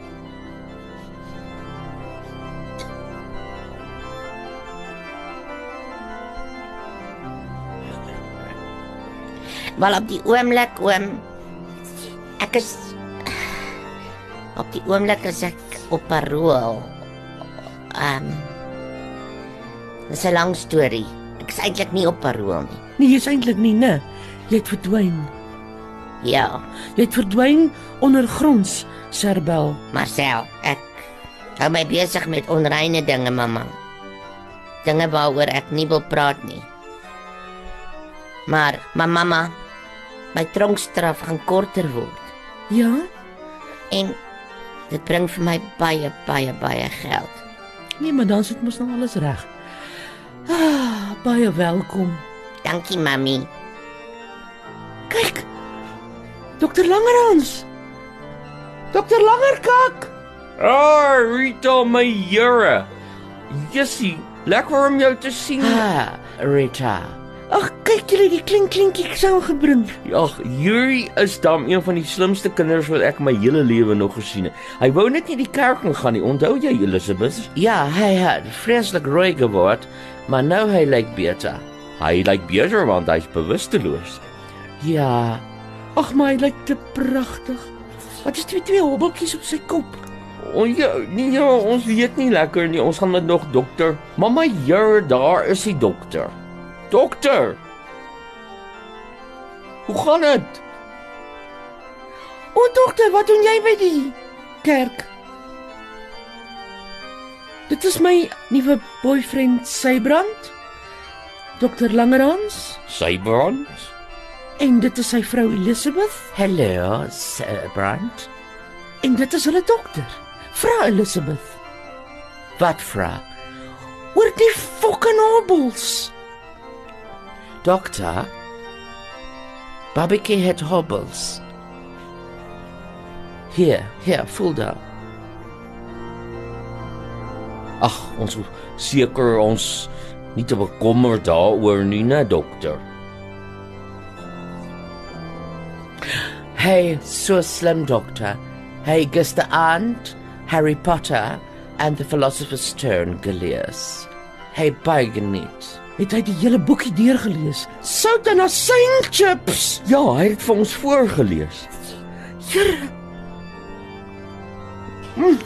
Wel op die oomblik, oom, ek is op die oomblik is ek op parol. Ehm um, Dis 'n lang storie. Ek is eintlik nie op parol nie. Nee, jy's eintlik nie, né? Jy het verdwyn. Ja, jy het verdwyn ondergronds, Serbel. Marcel, ek hou my besig met onreine dinge, mamma. Dinge waaroor ek nie wil praat nie. Maar, my mamma, my tronkstraf gaan korter word. Ja? En dit bring vir my baie, baie, baie geld. Nee, maar dan sit mos nou alles reg. Ah, baie welkom. Dankie, mami. Kyk. dokter Langerhans. dokter Langerkak. Ah, oh, Rita, my Jure. Jessie, lekker om jou te sien. Ah, Rita. Ag, kyk julle die klink klinkie ek sou gebring. Ja, Yuri is dan een van die slimste kinders wat ek my hele lewe nog gesien het. Hy wou net nie die kerk gaan nie. Onthou jy, Elizabeth? Ja, hy het vreeslik rooi geword, maar nou hy lyk beter. Hy lyk beter want hy's bewusteloos. Ja. Ag, maar hy lyk te pragtig. Wat is die twee hobbeltjies op sy kop? O ja, nee, ja, ons weet nie lekker nie. Ons gaan met nog dokter. Mamma Jure, daar is die dokter. Dokter. Hoe gaan dit? O, dokter, wat doen jy by die kerk? Dit is my nuwe boyfriend Sybrand. dokter Langerhans. Sybrand? En dit is sy vrou Elizabeth. Hallo, Sybrand. En dit is hulle dokter, vrou Elizabeth. Wat vrou? Oor die fucking hobbels. Dokter, Babieke het hobbels. Hier, hier, voel daar. Ag, ons seker ons nie te bekommer daaroor nie, né, dokter. Hy so slim dokter. Hy gisteraand, Harry Potter and the Philosopher's Stone gelees. Hy baie geniet. Het hy die hele boekie deurgelees? Sout en asynchips. Ja, hy het vir ons voorgelees. Here. Mm.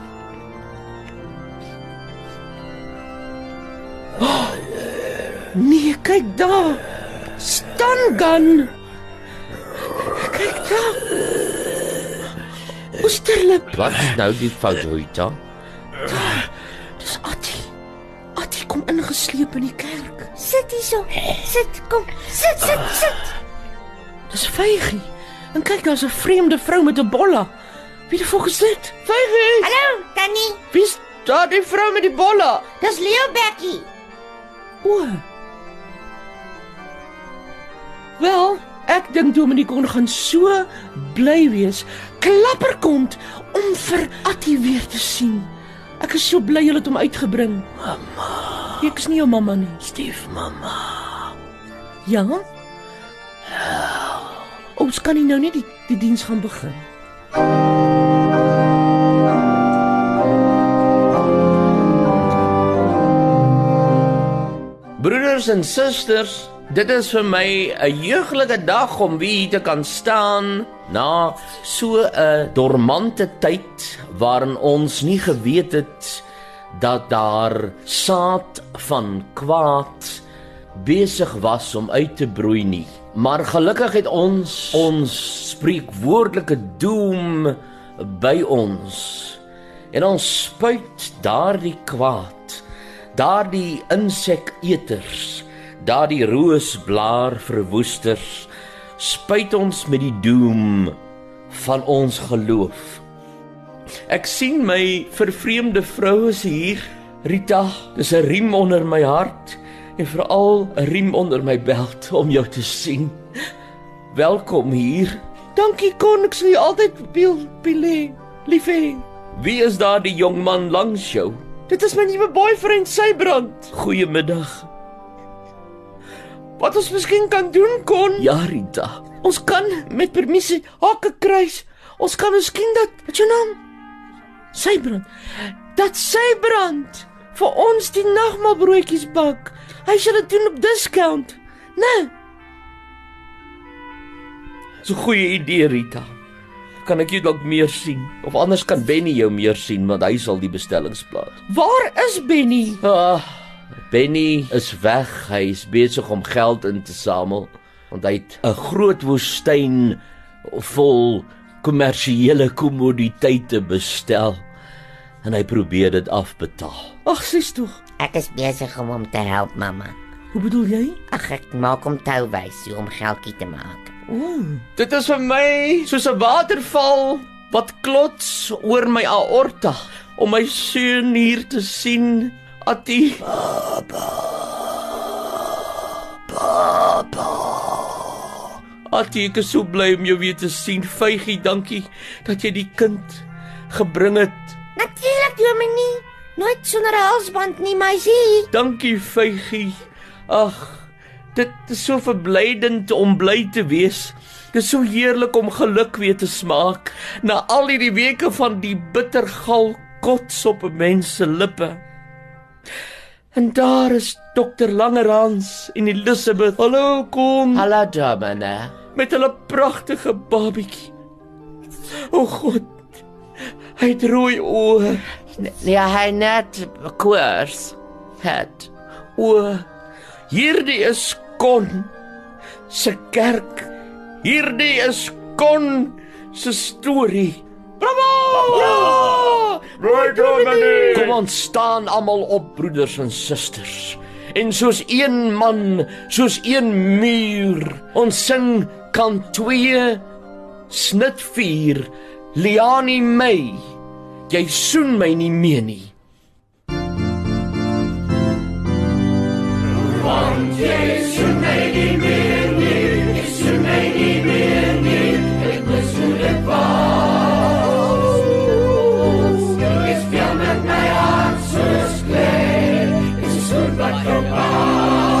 Oh, nee, kyk daar. Stungun. Kyk daar. Oesterlip. Wat is nou die fout, Rita? Daar, dis Attie. Attie kom ingesleep in die kerk. Sit hierso. Sit, kom. Sit, sit, sit. Dis Vygie. En kyk, daar's 'n vreemde vrou met 'n bolla. Wie die fok is dit? Vygie. Hallo, Tannie. Wie's daar die vrou met die bolla? Dis Leo Bekkie. O. Wel, ek dink Dominee kon gaan so bly wees, klapperkont om vir Attie weer te sien. Ek is so bly julle het hom uitgebring. Mamma. Ek is nie jou mamma nie. Stiefmamma. Ja? Ons kan nie nou nie die, die diens gaan begin. Broeders en susters, dit is vir my 'n jeuglike dag om weer hier te kan staan na so 'n dormante tyd waarin ons nie geweet het dat daar saad van kwaad besig was om uit te broei nie. Maar gelukkig het ons ons spreekwoordelike doom by ons en ons spuit daardie kwaad, daardie inseketers, daardie roosblaar verwoesters, spuit ons met die doem van ons geloof. Ek sien my vervreemde vrou is hier. Rita, dis 'n riem onder my hart en veral 'n riem onder my belt om jou te sien. Welkom hier. Dankie kon, ek sal jou altyd beel, bele, lief hê. Wie is daar die jong man langs jou? Dit is my nuwe boyfriend, Sybrand. Goeiemiddag. Wat ons miskien kan doen, kon? Ja, Rita. Ons kan met permissie hakke kruis. Ons kan miskien dat, wat jou naam? Sybrand. Dat Sybrand vir ons die nagmaalbroodjies bak. Hy sal dit doen op discount. Nee. So 'n goeie idee, Rita. Kan ek jou dalk meer sien? Of anders kan Benny jou meer sien want hy sal die bestellings plaas. Waar is Benny? Ah, Benny is weg. Hy is besig om geld in te samel want hy het 'n groot woestyn vol kommersiële kommoditeite bestel en hy probeer dit afbetaal. Ag, sies tog. Ek is besig om hom te help, mamma. Hoe bedoel jy? Ag, ek maak hom touwys om geldjie te maak. Ooh. Dit is vir my soos 'n waterval wat klots oor my aorta om my seun hier te sien. Attie. Papa. Papa. Attie, ek is so bly om jou weer te sien. Vygie, dankie dat jy die kind gebring het. Natuurlik, Dominee. Nooit sonder 'n halsband nie, meisie. Dankie, Vygie. Ag, dit is so verblydend om bly te wees. Dit is so heerlik om geluk weer te smaak na al hierdie weke van die bittergal kots op 'n mens se lippe. En daar is dokter Langerhans en Elisabeth. Hallo, kom. Hallo, Domine. Met hulle pragtige babietjie. O God, hy het rooi oë. Ja, hy net koors het. O, hierdie is Kon se kerk. Hierdie is Kon se storie. Bravo! Ja! Rooi Dominee! Kom ons staan almal op, broeders en susters. En soos een man, soos een muur, ons sing kant twee, snit vier, Liani May. Jy soen my nie meer nie. Want jy soen my nie meer nie, jy soen my nie meer nie, ek was hoe dit was. Jy speel met my hart soos klei, dit is goed wat jou pas.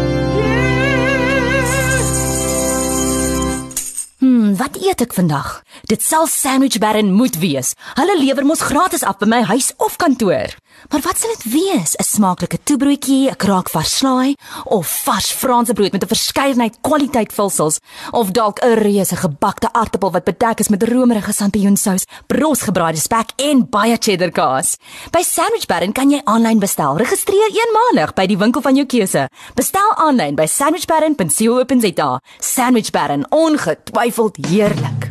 Hmm, wat eet ek vandag? Dit sal Sandwich Baron moet wees. Hulle lewer mos gratis af by my huis of kantoor. Maar wat sal dit wees? 'n Smaaklike toebroodjie, 'n kraak vars slaai of vars Franse brood met 'n verskeidenheid kwaliteit vulsels of dalk 'n reuse gebakte aartappel wat bedek is met romerige sampioensous, brosgebraaide spek en baie cheddar kaas. By Sandwich Baron kan jy aanlyn bestel. Registreer eenmalig by die winkel van jou keuse. Bestel aanlyn by sandwich baron punt co punt za. Sandwich Baron, ongetwyfeld heerlik.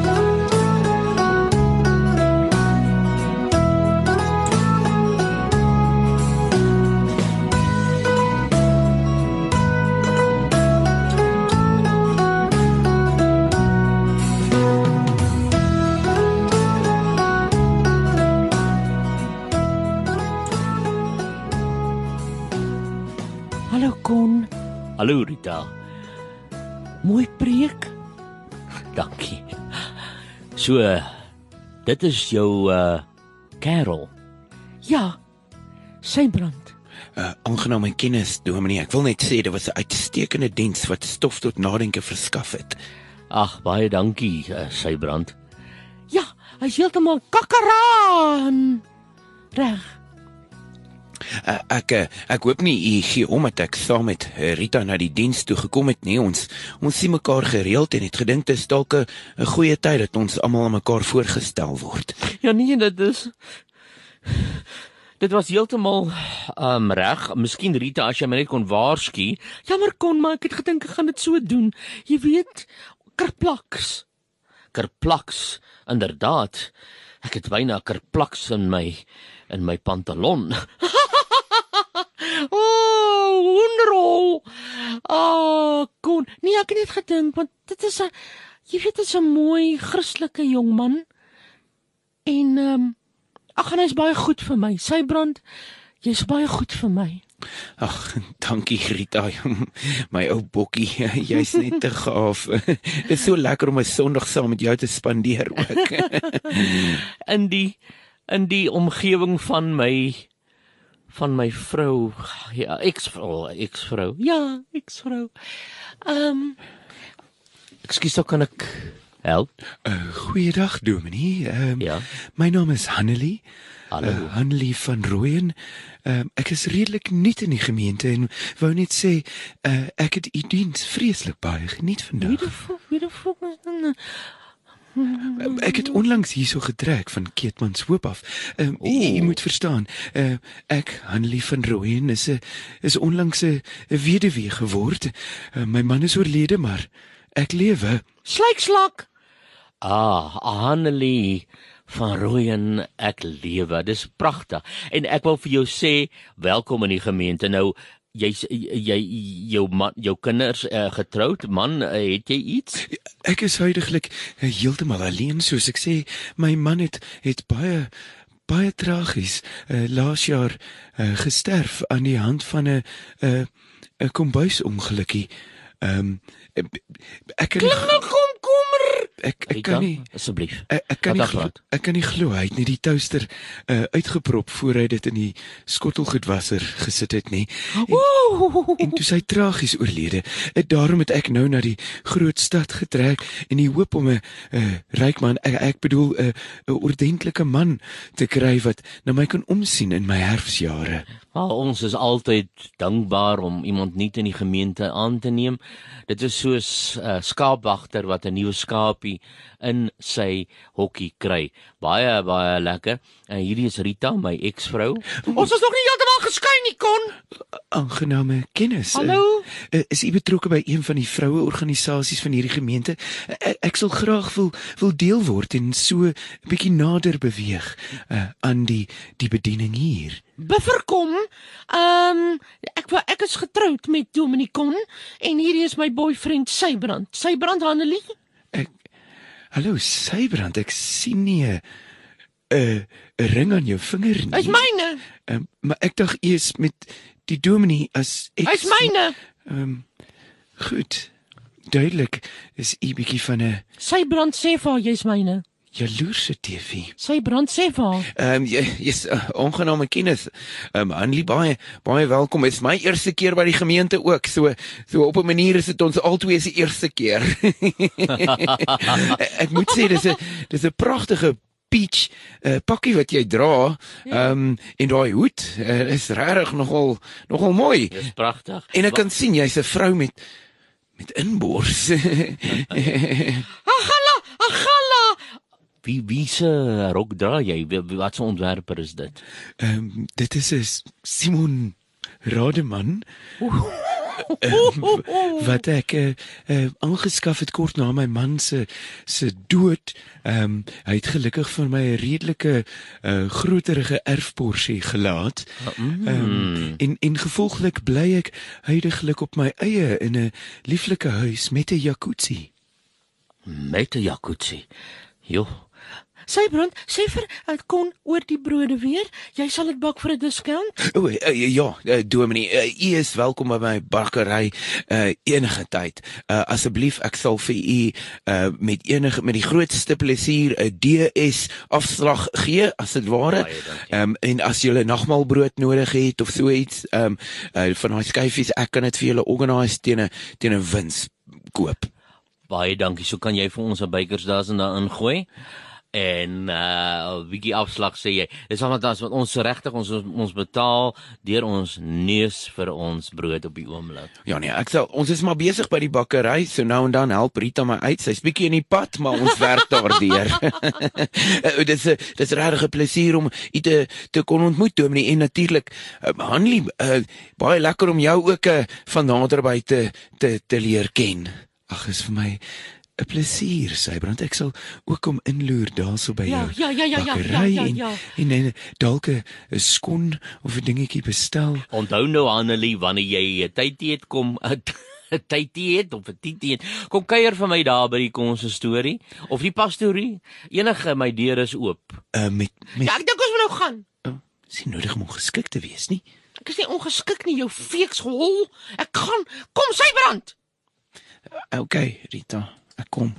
Hallo Kon. Hallo Rita. Mooi preek. Dankie. So, dit is jou uh Carol. Ja. Sybrand. Uh, aangename kennis, Dominee. Ek wil net sê dit was 'n uitstekende diens wat stof tot nadenke verskaf het. Ag, baie dankie, uh, Sybrand. Ja, hy's heeltemal kakkeraan. Reg. Uh, ek uh, ek hoop nie u gee om dat ek saam met uh, Rita na die diens toe gekom het nie. Ons ons sien mekaar gereeld en het gedink dit is dalk 'n goeie tyd dat ons almal aan mekaar voorgestel word. Ja nee, dit is Dit was heeltemal um, reg. Miskien Rita, as jy my net kon waarsku. Jammer Kon, maar ek het gedink ek gaan dit so doen. Jy weet, kerplaks. Kerplaks, inderdaad. Ek het byna kerplaks in my in my pantalon. Oh, wonderrol. Ah, Kon. Nee, ek het net gedink want dit is 'n jy weet dit is 'n mooi Christelike jong man. En ehm um, ag, en hy's baie goed vir my. Sybrand, jy's baie goed vir my. Ag, dankie Rita. My ou bokkie, jy's net te gaaf. Dit is so lekker om 'n Sondag saam met jou te spandeer ook. in die in die omgewing van my van my vrou, ja, eksvrou, eksvrou. Ja, eksvrou. Ehm um, Ekskuus, so kan ek help? Uh, goeiedag, Dominee. Um, ja. My naam is Hannelie. Hallo. Uh, Hannelie van Rooyen. Uh, ek is redelik nuut in die gemeente en wou net sê, uh, ek het u diens vreeslik baie geniet vandag. Wie die fok, wie die fok is dan? Uh, ek het onlangs hierso getrek van Keetmans Hoop af. Uh, u moet verstaan, uh, ek, Hannelie van Rooyen, is, uh, is onlangs 'n weduwee geword. Uh, my man is oorlede, maar ek lewe. Slykslak. Ah, Hannelie van Rooyen, ek lewe. Dis pragtig. En ek wil vir jou sê, welkom in die gemeente. Nou, jy jy jou man, jou kinders uh, getroud, man, uh, het jy iets? Ek is huidigelik uh, heeltemal alleen, soos ek sê. My man het het baie baie tragies uh, laas jaar uh, gesterf aan die hand van 'n 'n 'n kombuisongelukkie. Ehm um, ek kan Klink komkommer. Ek ek kan nie asseblief. Ek, ek kan nie glo, ek kan nie glo hy het nie die toaster uh, uitgeprop voor hy dit in die skottelgoedwasser gesit het nie. En, en toe sy tragies oorlede. En daarom het ek nou na die groot stad getrek in die hoop om 'n uh, ryk man, ek, ek bedoel 'n uh, 'n ordentlike man te kry wat na my kan omsien in my herfsjare. Wel, ons is altyd dankbaar om iemand nuut in die gemeente aan te neem. Dit is soos 'n uh, skaapwagter wat 'n nuwe skaapie in sy hokkie kry. Baie baie lekker. En hierdie is Rita, my eksvrou. Ons is nog nie heeltemal geskei nie, Kon. Aangename kennis. Hallo. Uh, is u betrokke by een van die vroueorganisasies van hierdie gemeente? Uh, ek sal graag wil wil deel word en so 'n bietjie nader beweeg uh, aan die die bediening hier. Bifferkom. Ehm um, ek ek is getroud met Dominee Kon en hierdie is my boyfriend Sybrand. Sybrand Hannelie. Ek Hallo Sybrand, ek sien nie 'n 'n 'n ring aan jou vinger nie. Hy's myne. Ehm um, maar ek dink eers met die dominee as ek Hy's myne. Ehm um, goed. Duidelik is u bietjie van 'n Sybrand sê vir jy's myne. Jaloerse T V. Sy brand sê vir haar. Ehm um, jy's uh, ongename kennis. Ehm um, Annelie, baie baie welkom. Dit is my eerste keer by die gemeente ook. So so op 'n manier is dit ons albei se eerste keer. Ek moet sê dis 'n dis 'n pragtige peach uh, pakkie wat jy dra. Ehm um, en daai hoed uh, is regtig nogal nogal mooi. Dis pragtig. En ek kan sien jy's 'n vrou met met inbors. Agalla, agalla. Wie wie se rok dra jy? Wat se ontwerper is dit? Ehm um, dit is 'n Simon Rademan. Uh, wat ek uh, uh, aangeskaf het kort na my man se se dood. Ehm um, hy het gelukkig vir my 'n redelike uh, groterige erfporsie gelaat. Mm. Um, en en gevolglik bly ek huidiglik op my eie in 'n lieflike huis met 'n jacuzzi. Met 'n jacuzzi. Jo. Sy brand, sê vir ek kon oor die brode weer. Jy sal dit bak vir 'n diskount? O, uh, ja, uh, Dominee, uh, u is welkom by my bakkery uh, enige tyd. Uh, asseblief, ek sal vir u uh, met enige met die grootste plesier 'n D S afslag gee as dit ware. Um, en as jy 'n nagmaalbrood nodig het of so iets, um, uh, van daai skyfies, ek kan dit vir julle organise teen 'n teen 'n wins koop. Baie dankie. So kan jy vir ons 'n Bakersdozen daar ingooi. En uh 'n bietjie afslag sê jy. Dis al wat ons wat ons regtig ons ons betaal deur ons neus vir ons brood op die oomblik. Ja nee, ek sal ons is maar besig by die bakkery, so nou en dan help Rita my uit. Sy's bietjie in die pad, maar ons werk daardeur. Dis dis regtig 'n plesier om u te te kon ontmoet, Dominee, en natuurlik uh, Hanlie, uh, baie lekker om jou ook uh, van naderby te te te leer ken. Ag, is vir my 'n plesier, Sybrand. Ek sal ook kom inloer daarso by Ja, jou ja, ja, ja, ja, bakkery ja, ja, ja. en en, en dalk 'n skoen of 'n dingetjie bestel. Onthou nou, Annelie, wanneer jy 'n tydjie het kom 'n tydjie het of 'n tydjie het, kom kuier vir my daar by die konsistorie of die pastorie. Enige my deur is oop. Uh, met met Ja, ek dink ons moet nou gaan. oh, is nie nodig om ongeskik te wees nie. Ek is nie ongeskik nie, jou feekshol. Ek gaan. Kom, Sybrand. Uh, okay, Rita, ek kom.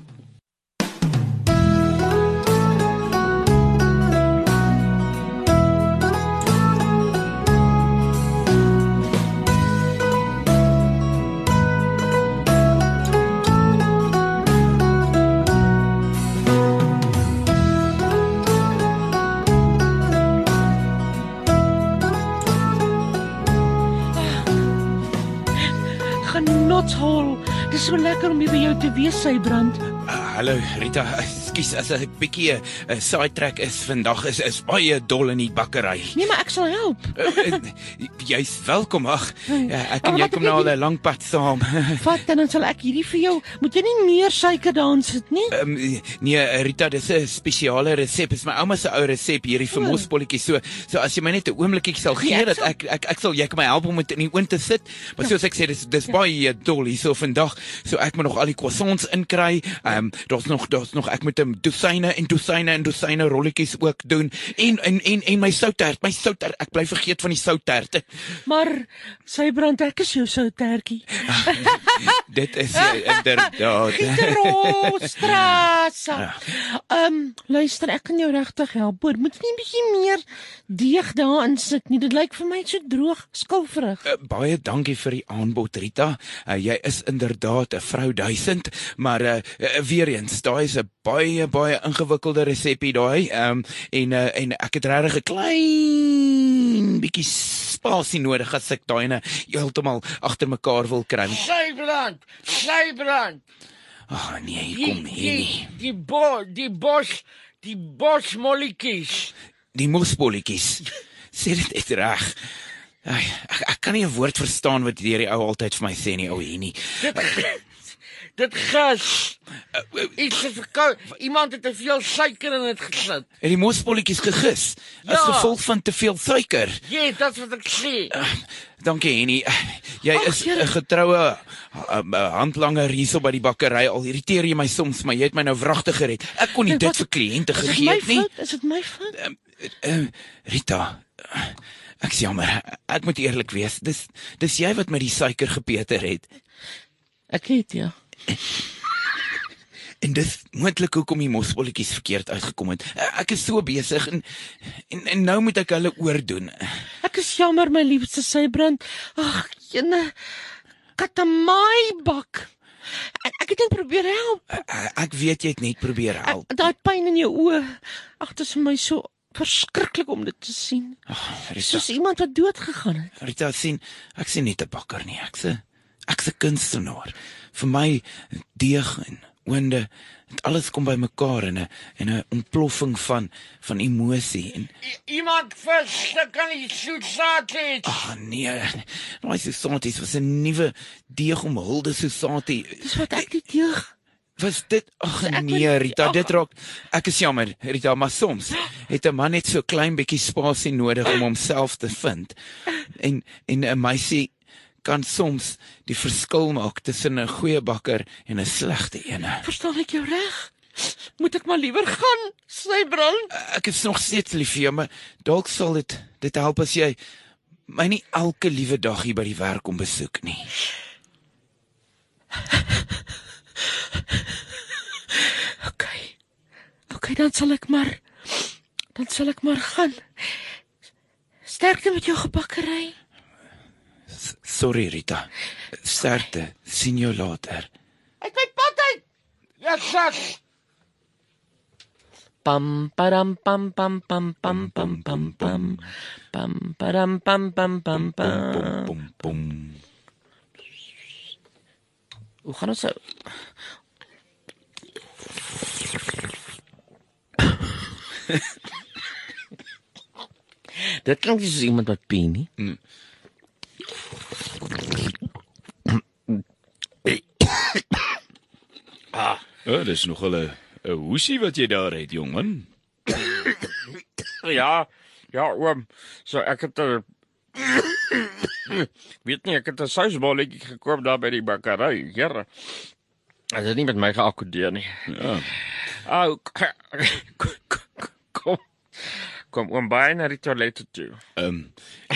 Genotshol. Dis so lekker om hier by jou te wees, Sybrand. Uh, hallo Rita, ekskuus as ek 'n bietjie 'n uh, sidetrack is vandag, is is baie dol in die bakkery. Nee, maar ek sal help. Uh, uh, Jy's welkom, ag. Ja, ek en Maar jy wat kom het nou jy- al 'n lang pad saam. Vat en dan sal ek hierdie vir jou. Moet jy nie meer suiker daarin sit nie? Um, nee, Rita, dis 'n spesiale resep. Dis my ouma se ou resep, hierdie vir mosbolletjies. So, so as jy my net 'n oombliekie sal gee, Ja, ek dat sal- ek ek ek sal jy kan my help om dit in die oond te sit. Maar soos ek sê, dis dis baie dol hierso vandag. So ek moet nog al die croissants inkry. Ehm um, daar's nog daar's nog ek moet 'n dosyne en dosyne en dosyne rolletjies ook doen. En en en en my soutert, my soutert. Ek bly vergeet van die soutert. Maar Sybrand, ek is jou soutertjie. Dit is jy inderdaad. Gieterosstrasa. Ehm, um, luister, ek kan jou regtig help. Hoor, moet jy nie 'n bietjie meer deeg daarin sit nie. Dit lyk vir my so droog, skilferig. Uh, baie dankie vir die aanbod, Rita. Uh, jy is inderdaad 'n vrou duisend, maar uh, uh, weer eens, daai is 'n baie baie ingewikkelde resepie daai. Ehm um, en uh, en ek het regtig 'n klein bietjie spasie nodig as ek daai ene heeltemal agter mekaar wil kry. Sybrand, Sybrand. Ag oh, nee, hier Die kom hier die nie. die bo, die bos, die bosmolletjies. Die mosbolletjies. Sê dit net reg. Ai, ek, ek kan nie 'n woord verstaan wat hierdie ou altyd vir my sê nie, ou hier nie. Dit gas. Iets het verkou. Iemand het te veel suiker in dit gesit. Het die mosbolletjies gegis as Ja. gevolg van te veel suiker. Ja, yes, dit is wat ek sê. Uh, dankie Henny. Uh, jy Ag, is julle- 'n getroue uh, uh, handlanger hierso by die bakkery. Al irriteer jy my soms, maar jy het my nou wragtig gered. Ek kon nie Nee, dit wat- vir kliënte Is dit gegee my het nie. fout? Is dit my fout? Uh, Rita, uh, ek is jammer. Ek moet eerlik wees. Dis dis jy wat my die suiker gepeter het. Ek het ja. En dis moontlik hoekom die mosbolletjies verkeerd uitgekom het. Ek is so besig en, en en nou moet ek hulle oordoen. Ek is jammer my liefste Sybrand. Ag, jene katamaai bak. Ek, ek het net probeer help. Ek, ek weet jy het net probeer help. Daai pyn in jou oë. Ag, dit is vir my so verskriklik om dit te sien. Ag, Rita, soos iemand wat dood gegaan het. Rita sien, ek sien nie 'n bakker nie. Ek's 'n ek's 'n kunstenaar. Vir my deeg en oonde, dit alles kom bymekaar in 'n en 'n ontploffing van van emosie en I iemand verstik kan die soetsaties. ag nee, daai soetsaties was 'n nuwe deeg omhulde soetsatie. Dis wat ek die deeg Was dit ag nee Rita, dit raak ek is jammer Rita, maar soms het 'n man net so klein bietjie spasie nodig om homself te vind. En en 'n meisie kan soms die verskil maak tussen 'n goeie bakker en 'n slegte ene. Verstaan ek jou reg? Moet ek maar liewer gaan, Sybrand? Ek is nog steeds lief vir jou, maar dalk sal dit dit help as jy my nie elke liewe dag hier by die werk kom besoek nie. Okay. Okay, dan sal ek maar dan sal ek maar gaan. Sterkte met jou gebakkery. Sorry Rita. Sterkte. Sien jou later. Uit my pad uit. Ja, sak. Pam param pam pam pam pam pam pam pam pam param pam pam pam pam pam pam. Hoe gaan ons? Dit klink soos iemand wat pien nie. Mm. Ah, oh, dis nogal 'n 'n hoesie wat jy daar het, jongen. Ja, ja, oom. So ek het 'n weet nie, ek het 'n sausbolletjie gekoop daar by die bakkery. Here. Dit het nie met my geakkordeer nie. Ja. Ou, kom. Kom oom by na die toilet toe. Ehm um,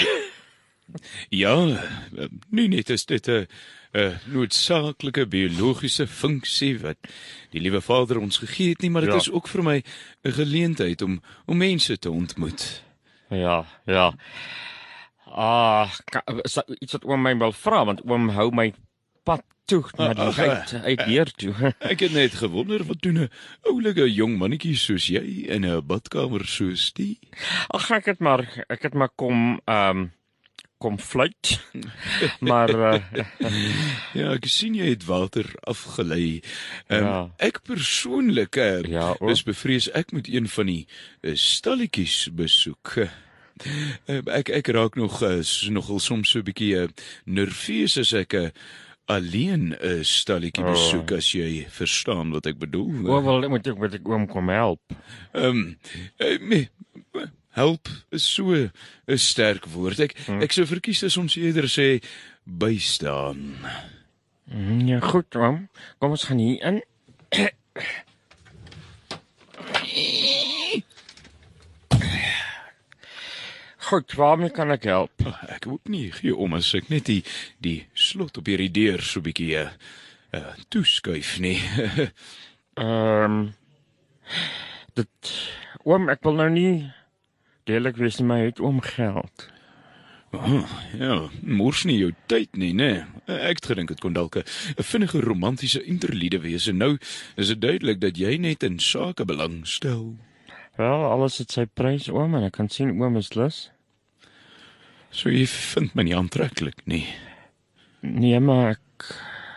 Ja, nie net is dit 'n 'n noodsaaklike biologiese funksie wat die liewe Vader ons gegee het nie, maar dit Ja. is ook vir my 'n geleentheid om om mense te ontmoet. Ja, ja. Ah, ka- is daar iets wat oom my wil vra, want oom hou my pad toe na die Ah, uit, uit deur toe. Ek het net gewonder wat doen 'n oulike jong mannetjie soos jy in 'n badkamer soos die. Ag ek het maar ek het maar kom ehm um, kom fluit. Maar uh, Ja, ek sien jy het water afgelei. Um, Ja. Ek persoonlik uh, Ja, oom. is bevrees ek moet een van die uh, stalletjies besoek. Uh, ek ek raak nog uh, s- nogal soms so 'n bietjie uh, nerveus as ek 'n uh, alleen 'n uh, stalletjie Oh. besoek, as jy verstaan wat ek bedoel. o, wel moet ek moet ek oom kom help. Ehm um, uh, me, help is so 'n sterk woord. Ek Hmm. ek sou verkies as ons eerder sê bystaan. Mm, Ja, goed oom. Kom ons gaan hier in. Goed, waarmee kan ek help? Oh, ek hoop nie gee om as ek net die die slot op hierdie deur so bietjie uh, uh, toeskuif nie. Ehm um, dit oom, ek wil nou nie deelik wees nie, maar hy het oom geld. Oh, ja, mors nie jou tyd nie, né? Ek het gedink dit kon dalk 'n 'n vinnige romantiese interlude wees en nou is dit duidelik dat jy net in sake belangstel. Wel, alles het sy prys oom en ek kan sien oom is lus. So jy vind my nie aantreklik nie. Nee, maar ek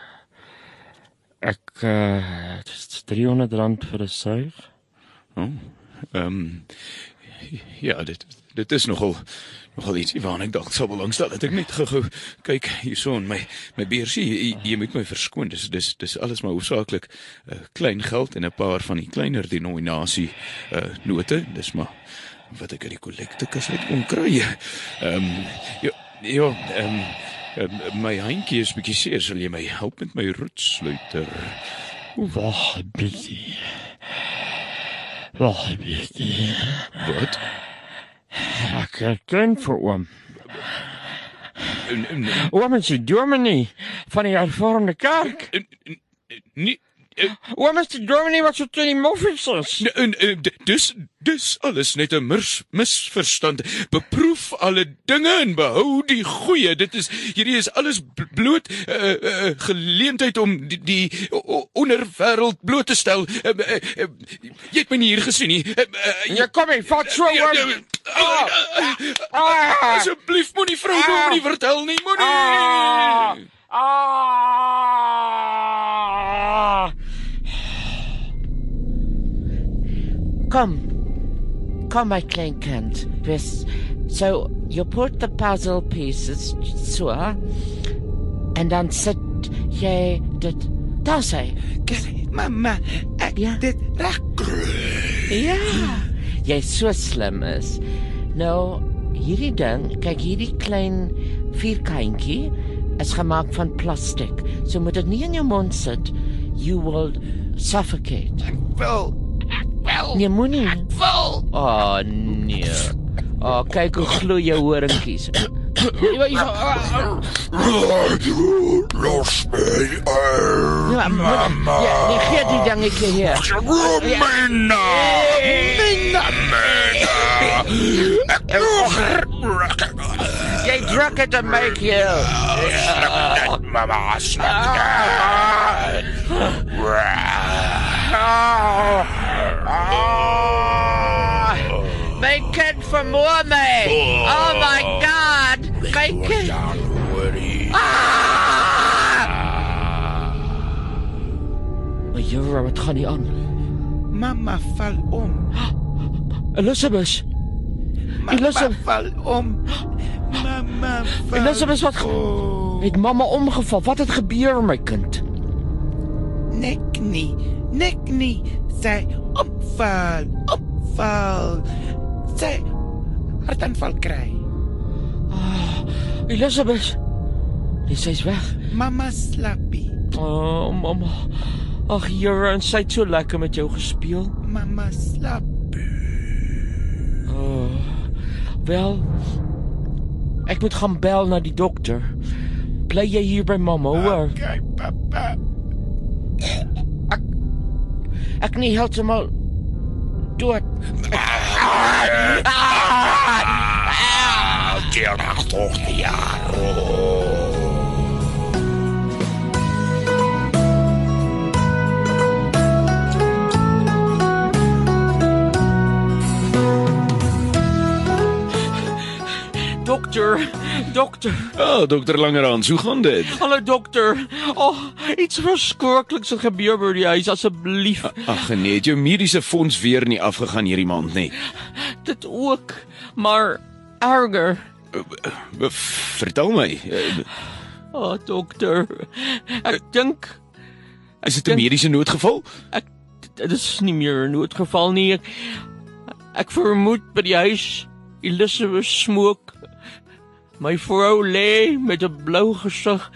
ek uh, dit is driehonderd rand vir 'n suig. Oh, ehm um, ja, dit dit is nogal nogal ietsie waarna ek dalk sou belangstel. Het ek net gou kyk hierso in my my beursie. Jy, jy moet my verskoon. Dis dis dis alles maar hoofsaaklik uh, klein geld en 'n paar van die kleiner denominasie uh, note. Dis maar wat ek uit die kollektekas uit kon kry. Ehm um, ja ja ehm um, my handjie is bietjie seer. Sal jy my help met my roetsluiter? Wag 'n bietjie. Wag 'n bietjie. Wat? Ek herken vir oom. Nee, Oom is die dominee van die hervormde kerk. nie Waar mister Dominee wat so teen die moffies is? En, en dis dis alles net 'n mis, misverstand. Beproef alle dinge en behou die goeie. Dit is hierdie is alles bloot 'n uh, uh, geleentheid om die, die onderwêreld bloot te stel. Uh, uh, uh, jy het my nie hier gesien nie. Uh, uh, Ja, kom hier, vat so Ja, oor. ja, ah, ah, Asseblief moenie vrou Dominee vertel nie, moenie. Ah! Kom. Kom, my klein kind. Dus, so, you put the puzzle pieces so, en dan sit jy dit, daar sê. Mamma, ek Ja. dit reg. Ja, jy so slim is. Nou, hierdie ding, kyk hierdie klein vierkantjie is gemaak van plastiek. So moet dit nie in jou mond sit. You will suffocate. Ek wil, ek wil, Nee, moenie. ek wil. Oh nee. Oh, kyk hoe glo jou horingkies. Los my Ja, Mama. Ja, nee, gee die dingetjie hier. Romina. Jy druk dit en maak jou. Mama, snap My kind vermoor my. Oh my God. My kind. Maar Jura, wat gaan nie aan? Mamma val om. Elizabeth. Mamma Elizabeth. val om. Mamma val Elizabeth, wat ge- om. Het mamma omgeval? Wat het gebeur, my kind? Nek nie, nek nie. Sy opval, opval. Sy hartaanval kry. Elizabeth. Nee, sy's weg. Mamma slaapie. Oh, mamma. Ag, Jura, en sy het so lekker met jou gespeel. Mamma slaap. Oh, wel, ek moet gaan bel na die dokter. Bly jy hier by mamma, hoor? Okay, papa. Ek, ek nie heeltemal dood. Deel nog toch die jaar. Dokter, dokter, Ah, dokter Langerhans, hoe gaan dit? hallo dokter. Oh, iets verskrikliks het gebeur by die huis, asseblief. Ag nee, het jou mediese fonds weer nie afgegaan hierdie maand nie. Dit ook, maar erger. Uh, Vertel my, uh, Oh, dokter, ek dink is dit 'n mediese noodgeval? Ek dit is nie meer 'n noodgeval nie. Ek, ek vermoed by die huis Elizabeth smook. My vrou lê met 'n blou gesig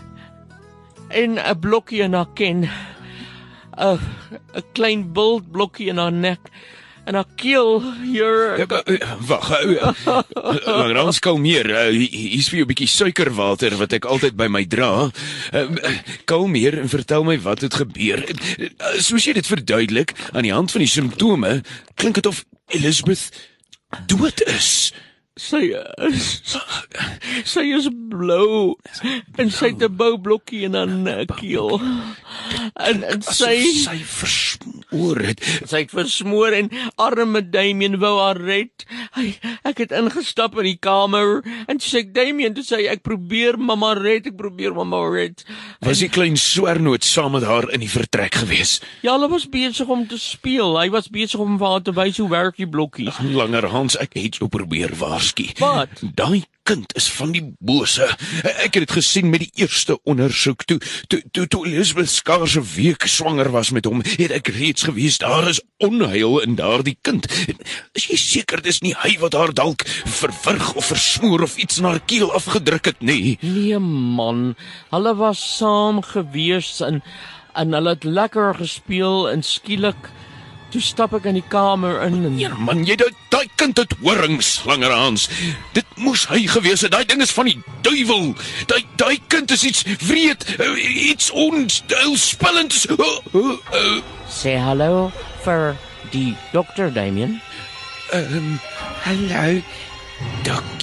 en 'n blokkie in haar kin. 'n 'n klein bult blokkie in haar nek en haar keel hier. Wag, uh, Langerhans, kalmeer. Uh, Hier's vir jou 'n bietjie suikerwater wat ek altyd by my dra. Uh, kalmeer en vertel my wat het gebeur. Uh, soos jy dit verduidelik aan die hand van die simptome, klink dit of Elizabeth dood is. Sy is sy is blou en sy het 'n boublokkie in haar keel. En en sy sy versmoor het. Sy het versmoor en arme Damien wou haar red. Hy, ek het ingestap in die kamer en toe sê ek, Damien, toe sê hy, ek probeer mamma red, ek probeer mamma red. Was die klein swernoot saam met haar in die vertrek gewees? Ja, hulle was besig om te speel. Hy was besig om vir haar te wys hoe werk die blokkies. Langerhans, ek het jou probeer waarsku. Wat? Daai kind is van die bose. Ek het dit gesien met die eerste ondersoek toe toe toe, toe Elizabeth skaars 'n week swanger was met hom. Het ek reeds gewees daar is onheil in daardie kind. Is jy seker dis nie hy wat haar dalk verwrig of versmoor of iets na haar keel afgedruk het nie? Nee man, hulle was saam gewees en en hulle het lekker gespeel en skielik toe stap ek in die kamer in en Ja man, jy daai daai kind het horings, Langerhans. Dit moes hy gewees het. Daai ding is van die duiwel. Daai daai kind is iets wreed, iets onspillends. Oh, oh, oh. Sê hallo vir die dokter, Damien. Ehm, um, hallo, dokter.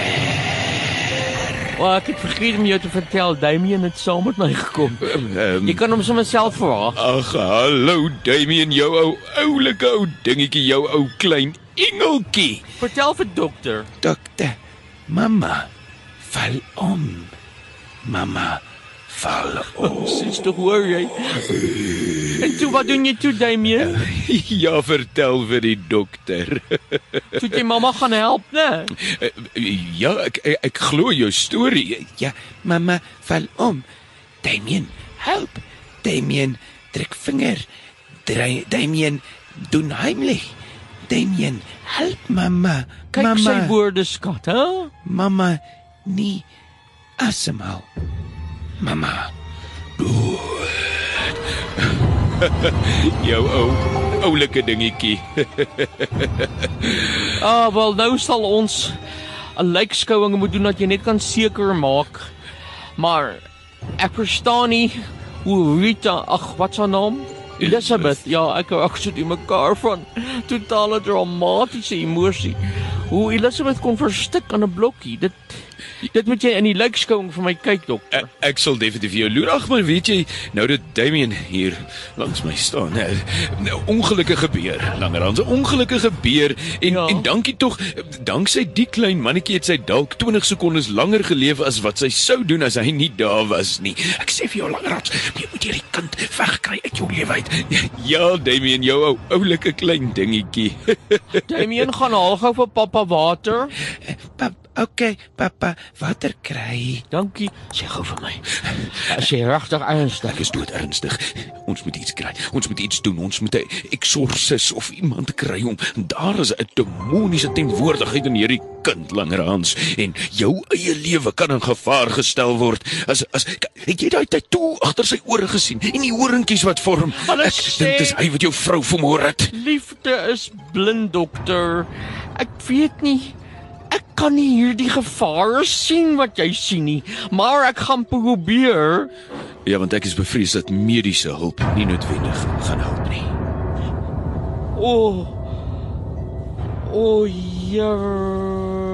Oh, ek het vergeet om jou te vertel, Damien het saam met my gekom. Um, Jy kan hom sommer self vra. Ag, hallo Damien, jou ou oulike ou dingetjie, jou ou klein engeltjie. Vertel vir dokter. Dokter, mamma, val om. Mamma, val om. Sies toch hoor jy? En toe, wat doen jy toe, Damien? Ja, vertel vir die dokter. Toe jy mamma gaan help, né? Ja, ek, ek, ek glo jou storie. Ja, mamma, val om. Damien, help. Damien, druk vinger. Dra- Damien, doen heimlich. Damien, help mamma. Kyk mamma. sy woorde, skat, hè? Mamma, nie asemhaal. Mamma, Jou ou oulike dingetjie. Ah, wel nou sal ons 'n lijkskouing moet doen dat jy net kan seker maak. Maar ek verstaan nie hoe Rita, ag, wat is haar naam? Elizabeth, ja, ek ek sit in mekaar van totale dramatiese emosie. Hoe Elizabeth kon verstik aan 'n blokkie. Dit dit moet jy in die lijkskouing vir my kyk, dokter. Ek, ek sal definitief vir jou loer. Ag, maar weet jy, nou dat Damien hier langs my staan, nou, nou ongelukke gebeur. Langerhans, ongelukke gebeur en Ja. en dankie tog, danksy die klein mannetjie het sy dalk twintig sekondes langer geleef as wat sy sou doen as hy nie daar was nie. Ek sê vir jou Langerhans, jy moet hierdie kind wegkry uit jou lewe uit. Ja, Damien, jou ou oulike klein dingetjie. Damien, gaan haal gou vir pappa water. Pap, okay, papa, water kry. Dankie. Sê gou vir my. As jy regtig ernstig. Ek is dood ernstig. Ons moet iets kry. Ons moet iets doen. Ons moet 'n eksorsis of iemand kry om. Daar is 'n demoniese teenwoordigheid in hierdie kind Langerhans en jou eie lewe kan in gevaar gestel word. As as het jy daai tatoe agter sy ore gesien en die horentjies wat vorm? Hulle Ek sê- dink dis hy wat jou vrou vermoor het. Liefde is blind, dokter. Ek weet nie. Ek kan nie hierdie gevare sien wat jy sien nie, maar ek gaan probeer. Ja, want ek is bevrees dat mediese hulp nie noodwendig gaan help nie. O. O, Here.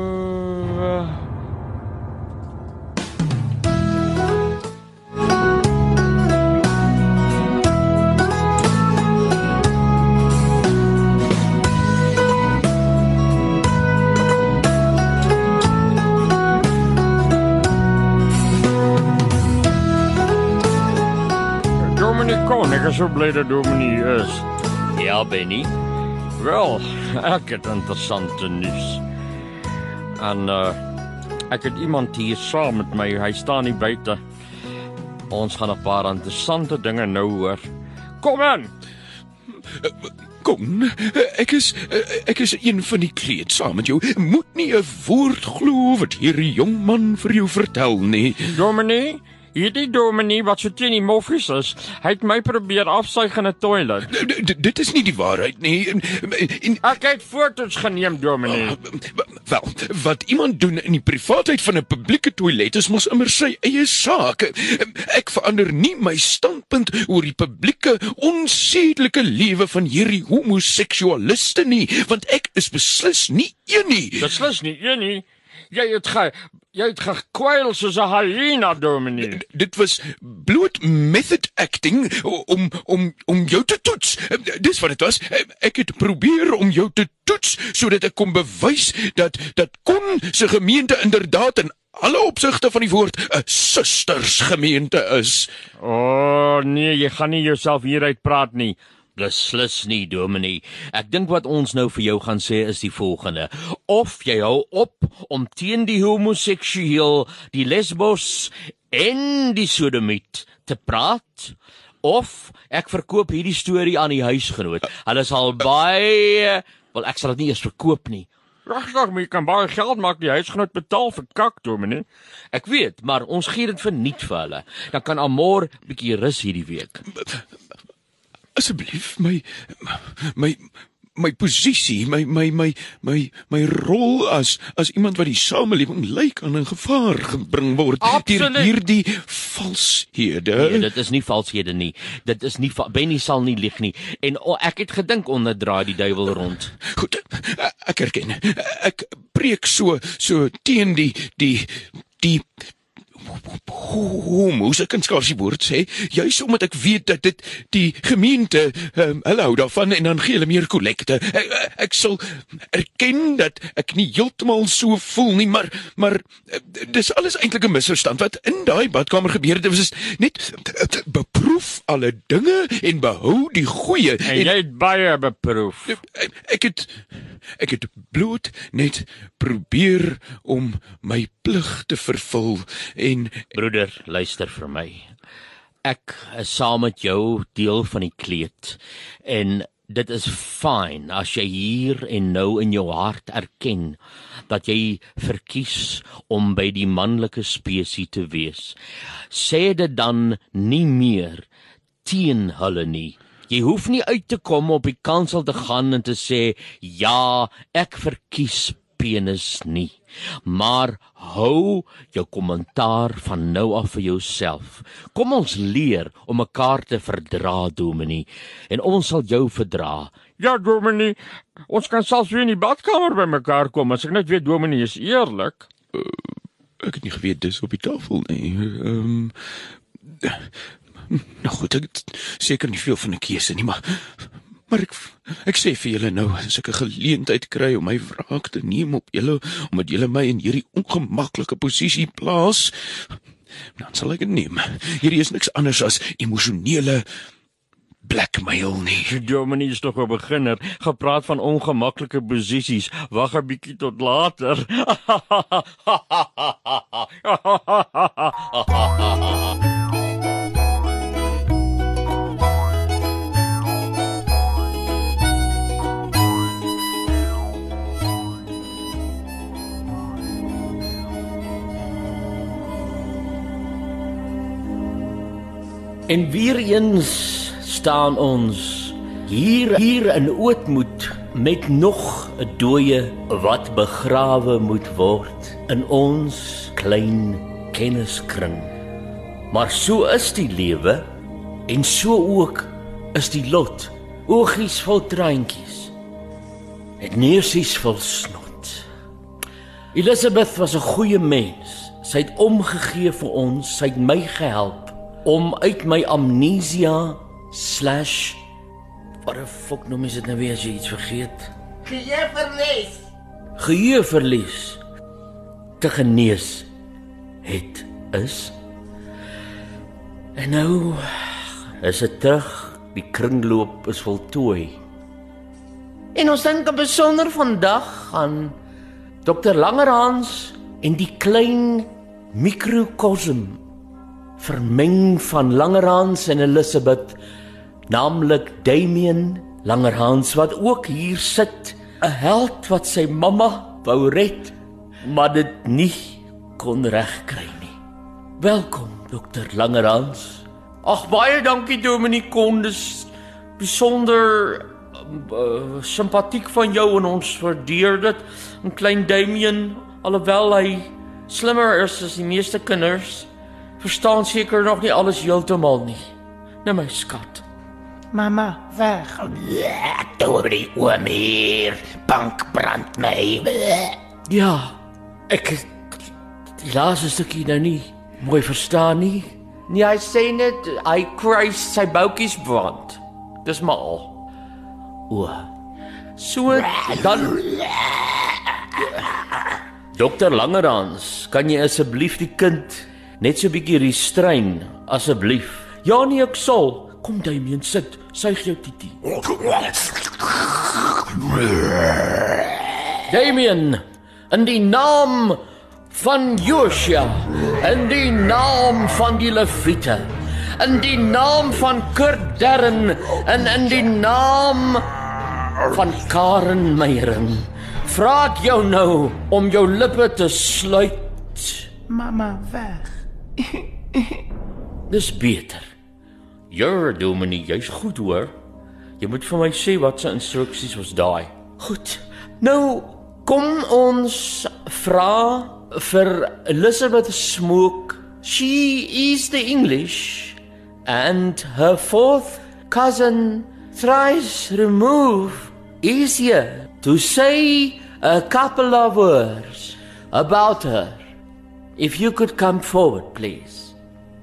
Dominee Kon, ek is so bly dat Dominee is. Ja, Benny. Wel, ek het interessante nuus. En uh ek het iemand hier saam met my. Hy staan hier buite. Ons gaan 'n paar interessante dinge nou hoor. Kom in. Kom, ek is ek is een van die kleed saam met jou. Moet nie 'n woord glo wat hierdie jong man vir jou vertel nie. Dominee, hierdie dominee wat so teen die moffies is, hy het my probeer afsuig in 'n toilet. D d dit is nie die waarheid nie. En, en, Ek het foto's geneem, dominee. Wel, wat iemand doen in die privaatheid van 'n publieke toilet is mos immer sy eie saak. Ek verander nie my standpunt oor die publieke onsedelike lewe van hierdie homoseksualiste nie, want ek is beslis nie een nie. Beslis nie, een nie. Jy het ge jy het gekwyl soos 'n hyena, dominee. D dit was bloot method acting om om om jou te toets. Dis wat dit was. Ek het probeer om jou te toets sodat ek kon bewys dat dat Kon se gemeente inderdaad in alle opsigte van die woord 'n sustersgemeente is. O, oh, nee, jy gaan nie jouself hieruit praat nie. Beslis nie, Dominee. Ek dink wat ons nou vir jou gaan sê is die volgende. Of jy hou op om teen die homoseksueel, die lesbos en die sodomiet te praat, of ek verkoop hierdie storie aan die huisgenoot. Hulle sal baie, wel ek sal dit nie eers verkoop nie. Regtig, maar jy kan baie geld maak, die huisgenoot betaal vir kak, dominee. Ek weet, maar ons gee dit verniet vir hulle. Dan kan Amor bietjie rus hierdie week. Asseblief, my my my posisie, my my my my my rol as as iemand wat die samelewing lei kan in gevaar gebring word deur hierdie valshede. Nee, dit is nie valshede nie. Dit is nie Benny sal nie lieg nie. En oh, ek het gedink onderdraai die duiwel rond. Goed, ek erken. Ek preek so so teen die die die homo's, ek kan skaars die woord sê, juis omdat ek weet dat dit die gemeente, um, hulle hou daarvan en dan gee hulle meer kollekte. Ek, ek sal erken dat ek nie heeltemal so voel nie, maar maar dis alles eintlik 'n misverstand. Wat in daai badkamer gebeur het, was net beproef alle dinge en behou die goeie. En, en jy het baie beproef. Ek het ek het bloot net probeer om my plig te vervul en broeder, luister vir my. Ek is saam met jou deel van die kleed en dit is fyn as jy hier en nou in jou hart erken dat jy verkies om by die manlike spesies te wees. Sê dit dan nie meer teen hulle nie. Jy hoef nie uit te kom op die kansel te gaan en te sê, ja, ek verkies penis nie. Maar hou jou kommentaar van nou af vir jouself. Kom ons leer om mekaar te verdra, Dominee, en ons sal jou verdra. Ja, Dominee, ons kan selfs weer in die badkamer by mekaar kom, as ek net weet Dominee is eerlik. Uh, ek het nie geweet dis op die tafel nie. Ehm um, Nou goed, ek het seker nie veel van 'n keuse nie, maar maar ek ek sê vir julle nou, as ek 'n geleentheid kry om my wraak te neem op julle, omdat julle my in hierdie ongemaklike posisie plaas, dan sal ek dit neem. Hierdie is niks anders as emosionele blackmail nie. Dominee is nog 'n beginner, gepraat van ongemaklike posisies. Wag 'n bietjie tot later. En weer eens staan ons hier hier in ootmoed met nog 'n dooie wat begrawe moet word in ons klein kenniskring. Maar so is die lewe en so ook is die lot. Oogies vol traantjies en neusies vol snot. Elizabeth was 'n goeie mens. Sy het omgegee vir ons, sy het my gehelp om uit my amnesia slash wat 'n fok noem is dit nou weer as jy iets vergeet? Geheueverlies. Geheueverlies te genees het is. En nou is dit terug, die kringloop is voltooi. En ons dink besonder vandag aan dokter Langerhans en die klein mikrokosm vermeng van Langerhans en Elizabeth, naamlik Damien Langerhans, wat ook hier sit, 'n held wat sy mamma wou red, maar dit nie kon regkry nie. Welkom, dokter Langerhans. Ag, baie dankie, Dominee Kondes. Besonder uh, simpatiek van jou en ons waardeer dit. En klein Damien, alhoewel hy slimmer is as die meeste kinders, verstaan seker nog nie alles heeltemal nie. Nou my skat. Mama, weg. Dominee oom hier, bank brand my. Ja, ek die laaste stukkie nou nie mooi verstaan nie. Nee, hy sê net hy kruis sy boutjies brand. Dis maar al. O. So dan dokter Langerhans, kan jy asseblief die kind net so 'n bietjie restrain, asseblief? Ja nee, ek sal. Kom Damien, sit. Suig jou titie. Damien, in die naam van Josia, in die naam van die Lewiete, in die naam van Kurt Darren en in die naam van Karen Meyering, vra ek jou nou om jou lippe te sluit. Mama, weg. Dis beter. Jy're Dominee, jy's goed hoor. Jy moet vir my sê wat se instruksies was daai. Goed. Nou kom ons vra vir Elizabeth Smoke. She is the English and her fourth cousin thrice removed is here to say a couple of words about her. If you could come forward, please.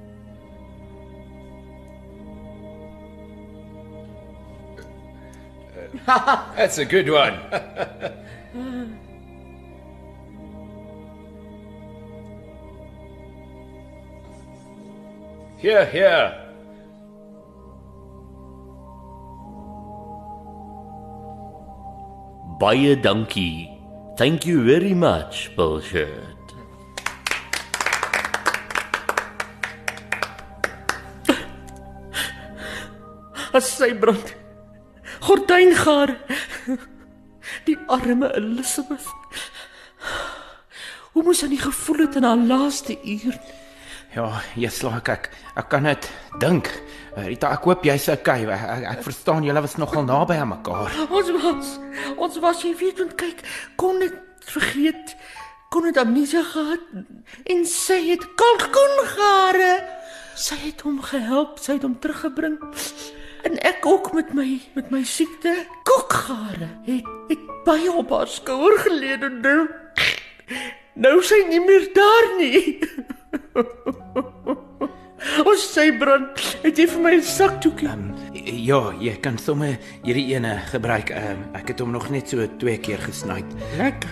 That's a good one. Here, here. Baie dankie. Thank you very much, Bullshirt. As sy brand. Gordyngaar. Die arme Elizabeth. Hoe moes sy nie gevoel het in haar laaste uur? Ja, Jeslaak, ek ek kan dit dink. Rita, ek hoop jy's okay. Ek, ek, ek verstaan julle was nogal naby aan mekaar. Ons was, ons was, jy weet, want kyk, kon dit vergeet, kon dit amnesie gehad, en sy het kalkoengare. Sy het hom gehelp, sy het hom teruggebring. En ek ook met my met my siekte, koekgare, het het baie op haar skouer gelê en nou nou sy nie meer daar nie. Ons sy brand, het jy vir my 'n sakdoekie? Um, ja, jy kan sommer hierdie ene gebruik. Um, ek het hom nog net so twee keer gesny. Lekker.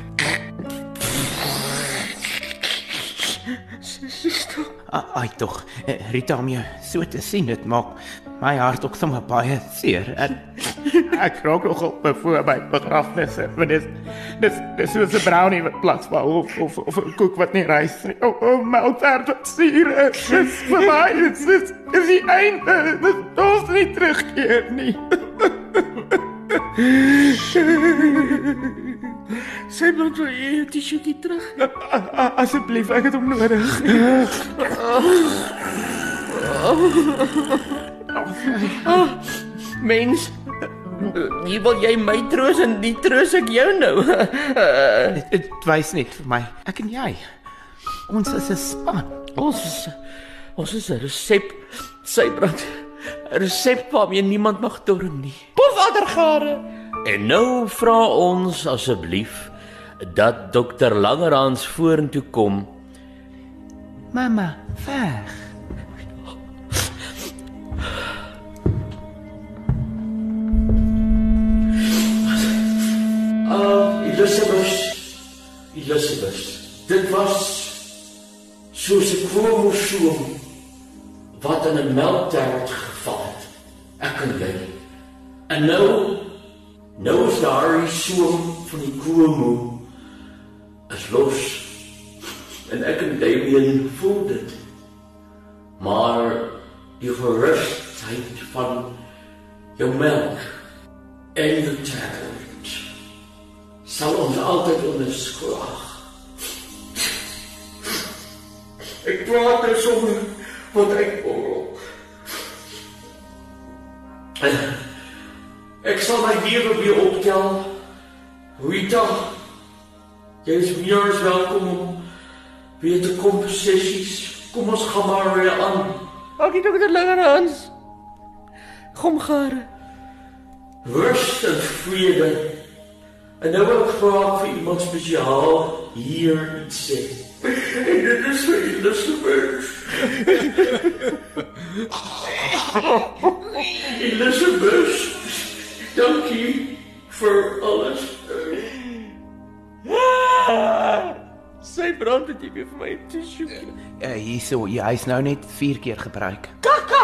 Ai tog, Rita, om jou so te sien, dit maak my hart ook sommer baie seer. En ek raak nog op voor my begrafnisse, want dit dis dis soos 'n brownie wat plaasval of of of 'n koek wat nie rys nie. O, o, Mozart wat suur is. Dis vir my, dit is is die einde. Dit ons nie terugkeer nie. Sy moet vir jy 'n tissuetjie terug. Asseblief, ek het hom nodig. Oh, mens, jy wil jy my troos en nie troos ek jou nou. Dit, dit wys net vir my, ek en jy. Ons is 'n span. Ons is ons is 'n resep, sy brand. 'n Resep waarmee niemand mag toring nie. Pofaddergare. En nou vra ons asseblief dat dokter Langerhans vorentoe kom. Mamma, weg. Ah, Elizabeth, Elizabeth, dit was soos 'n kromosoom wat in 'n melktert geval het. Ek en jy. En nou, nou is daar die soom van die kromo is los. En ek en Damien voel dit. Maar die gerustheid van jou melk en die tert sal ons altyd onderskraag. Ek praat er sommer wat ek borrel. Ek sal my lewe weer optel. Rita, jy is meer as welkom om weer te kom vir sessies. Kom ons gaan maar weer aan. Dankie dokter Langerhans. Kom gare. Rust en vrede. En nou wil ek vraag vir iemand spesiaal hier iets sê. En dit is vir Elizabeth. Elizabeth, dankie vir alles. Sy brand het jy weer vir my 'n tissue. Uh, hierso, jy hy's nou net vier keer gebruik. Kaka!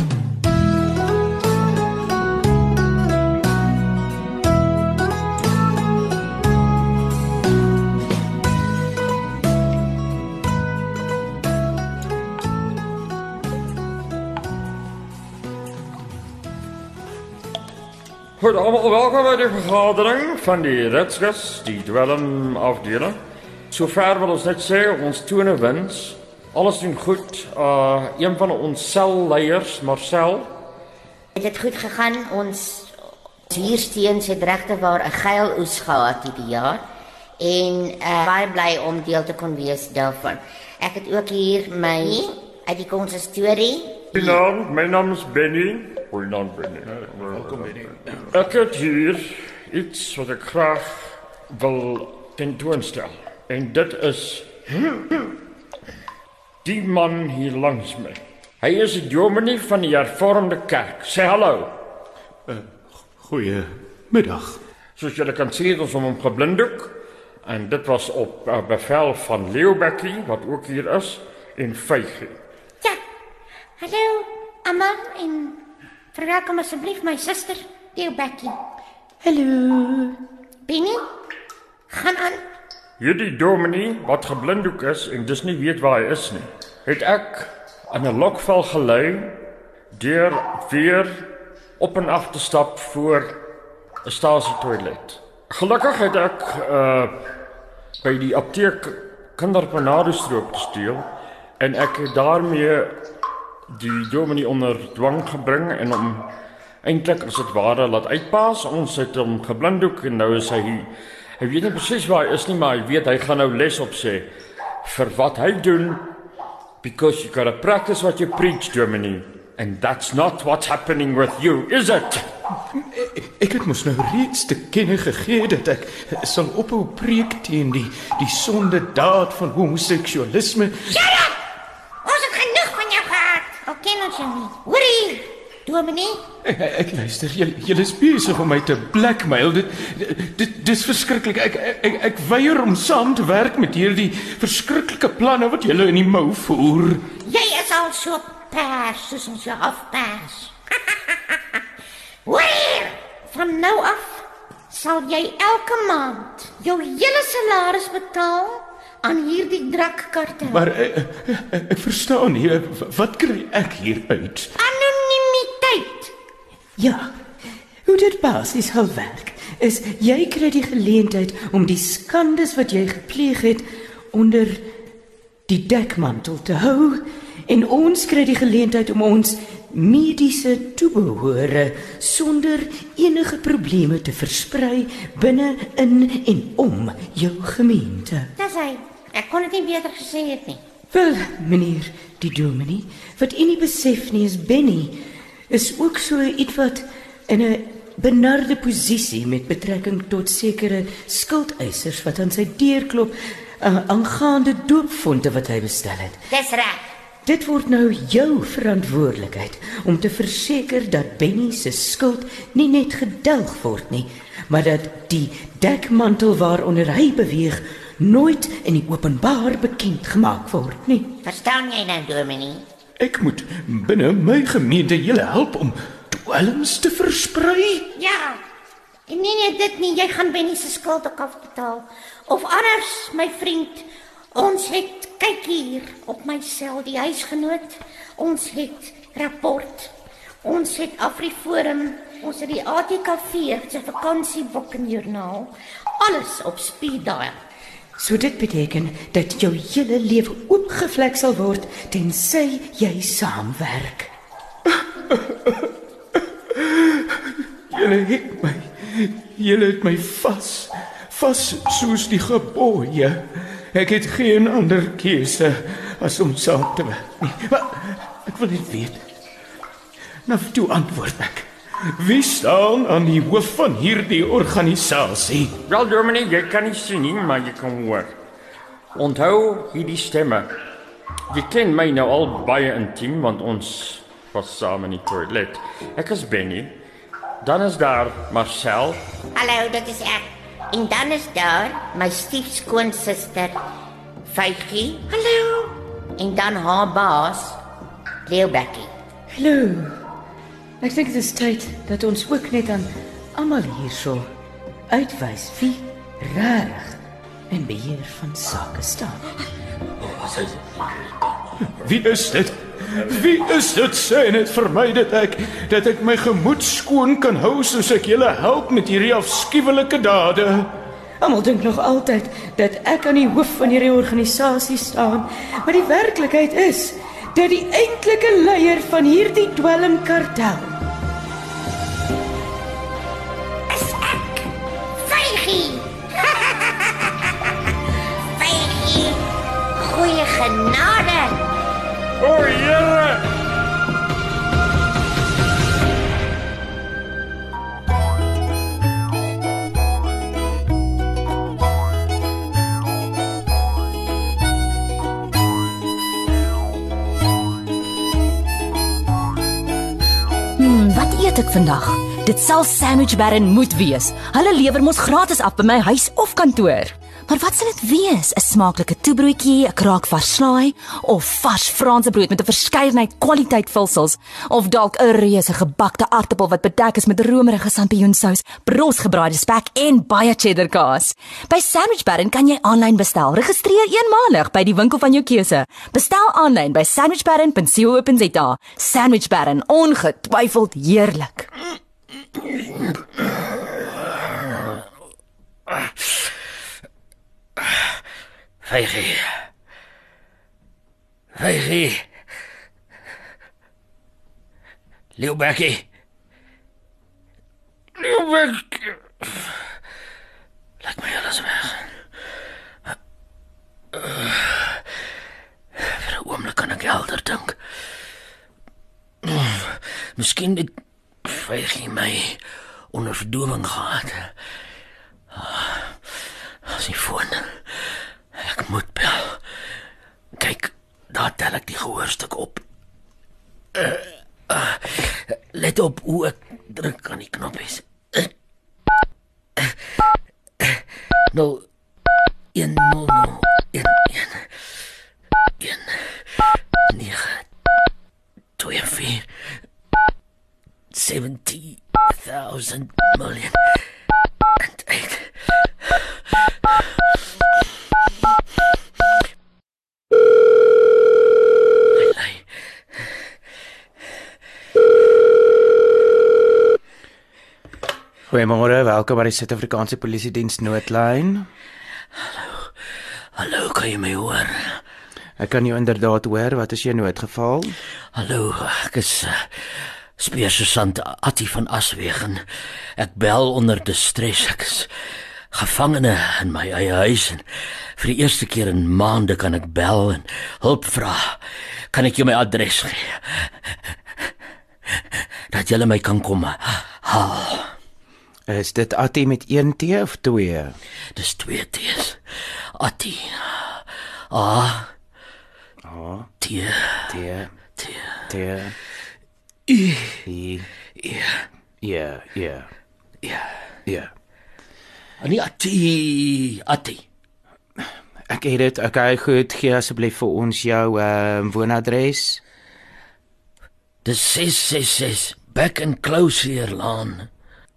Goed, allemaal welkom bij de vergadering van die Ritskus, die dwelmafdeling. Zover wil ons net zeggen, ons tonen wens. Alles doen goed. Uh, een van ons celleiers, Marcel. Het dit goed gegaan? Ons Zuursteens het regtig waar 'n geil oes gehad hierdie jaar en uh, baie bly om deel te kon wees daarvan. Ek het ook hier my uit die konsistorie. Goeienaand, my naam is Benny. Goeienaand Benny. Welkom Benny. Ek het hier iets wat ek graag wil tentoonstel. En dit is die man hier langs my. Hy is die dominee van die hervormde kerk. Sê hallo. Uh, Goeiemiddag. Soos julle kan sien, het ons hom geblindoek. En dit was op uh, bevel van Leeuwbekkie, wat ook hier is, en Vygie. Ja, hallo almal en verwelkom asseblief my suster, Leeuwbekkie. Hallo. Benny, gaan aan. Hierdie dominee, wat geblindoek is, en dus nie weet waar hy is nie, het ek in 'n lokval gelei, deur weer op en af te stap voor 'n stasietoilet. Gelukkig het ek uh, by die apteek kinderpanadestroop gesteel en ek het daarmee die dominee onder dwang gebring en hom eintlik as dit ware laat uitpaas. Ons het hom geblindoek en nou is hy hier. Hy weet nie presies waar hy is nie, maar hy weet hy gaan nou les op sê vir wat hy doen, because you gotta practice what you preach, dominee. And that's not what's happening with you, is it? Ek het mos nou reeds te kenne gegee dat ek sal ophou preek teen die die sonde daad van homoseksualisme. Shut up! Ons het genoeg van jou gehad. Al ken ons jou nie. Hoorie, dominee. Ek, ek luister, julle julle is besig om my te blackmail. Dit dit dis verskriklik. Ek ek ek, ek weier om saam te werk met hierdie verskriklike planne wat julle in die mou voer. Jy is al so pers soos ons jou afpers. Hoor, van nou af sal jy elke maand jou hele salaris betaal aan hierdie drakkartel. Maar ek, ek, ek verstaan nie, wat kry ek hier uit? Anonimiteit. Ja, hoe dit basies sal werk, is jy kry die geleentheid om die skandes wat jy gepleeg het onder die dekmantel te hou en ons kry die geleentheid om ons mediese toebehore sonder enige probleme te versprei binne in en om jou gemeente. Dis hy. Ek kon dit nie beter gesê het nie. Wel, meneer die dominee, wat u nie besef nie is Benny is ook so ietwat in 'n benarde posisie met betrekking tot sekere skuldeisers wat aan sy deur klop uh, aangaande doopfonde wat hy bestel het. Dis reg. Dit word nou jou verantwoordelikheid om te verseker dat Benny se skuld nie net gedelg word nie, maar dat die dekmantel waaronder hy beweeg nooit in die openbaar bekend gemaak word nie. Verstaan jy nou, dominee? Ek moet binne my gemeente julle help om dwelms te versprei? Ja. En nee nee, dit nie, jy gaan Benny se skuld ook afbetaal. Of anders, my vriend, ons het, kyk hier op my sel, die huisgenoot, ons het rapport, ons het Afriforum, ons het die A T K V, se vakansieboek en joernaal, alles op speed dial. So dit beteken dat jou hele lewe oopgevlek sal word tensy jy saamwerk. Julle het my, julle het my vas, vas soos die gebooie. Ek het geen ander keuse as om saam te werk nie. Maar ek wil net weet. Nou toe antwoord ek. Wie staan aan die hoof van hierdie organisasie? Wel, dominee, jy kan nie sien nie, maar jy kan hoor. Onthou hierdie stemme. Jy ken my nou al baie intiem, want ons was saam in die toilet. Ek is Benny. Dan is daar Marcel. Hallo, dit is ek. En dan is daar my stiefskoonsister, Vygie. Hallo. En dan haar baas, Leeuwbekkie. Hallo. Ek dink dit is tyd dat ons ook net aan almal hierso uitwys wie reg in beheer van sake staan. Wie is dit? Wie is dit? Sê net vir my dat ek dat ek my gemoed skoon kan hou soos ek julle help met hierdie afskuwelike dade. Almal dink nog altyd dat ek aan die hoof van hierdie organisasie staan, maar die werklikheid is dat die eintlike leier van hierdie dwelmkartel goeie genade. O, Here! Hmm, wat eet ek vandag? Dit sal Sandwich Baron moet wees. Hulle lewer mos gratis af by my huis of kantoor. Maar wat sal dit wees? 'n Smaaklike toebroodjie, 'n kraak vars slaai of vars Franse brood met 'n verskeidenheid kwaliteit vulsels of dalk 'n reuse gebakte aartappel wat bedek is met romerige sampioensous, brosgebraaide spek en baie cheddar kaas. By Sandwich Baron kan jy aanlyn bestel. Registreer eenmalig by die winkel van jou keuse. Bestel aanlyn by sandwich baron punt co punt za. Sandwich Baron, ongetwyfeld heerlik. Vygie. Vygie. Leeuwbekkie. Leeuwbekkie. Laat my alles weg. Uh, vir 'n oomblik kan ek helder dink. Uh, miskien het Vygie my onder verdowing gehad. Uh, as die foon. Ek moet bel. Kyk, daar tel ek die gehoorstuk op. Uh, uh, let op hoe ek druk aan die knoppies. Uh, uh, uh, nul, een, nul, nul, een, een, een, negen, twee, vier, seventy thousand million, and eight. Goeiemôre, welkom by die Suid-Afrikaanse Polisie Diens noodlyn. Hallo. Hallo, kan jy my hoor? Ek kan jou inderdaad hoor. Wat is jou noodgeval? Hallo, ek is uh, speersergeant Attie van Aswegen. Ek bel onder distress. Ek is gevangene in my eie huis en vir die eerste keer in maande kan ek bel en hulp vra. Kan ek jou my adres gee? Dat julle my kan kom haal. Is dit Attie met een T of twee? Dis twee T's. Attie. A. A. T. T. T. T. I. I. Ja. Ja, ja. Ja. Ja. Nee, Attie. Attie. Ek het dit. Okay, goed. Gee asseblief vir ons jou uh, woonadres. Dis ses ses ses Back and Close Laan.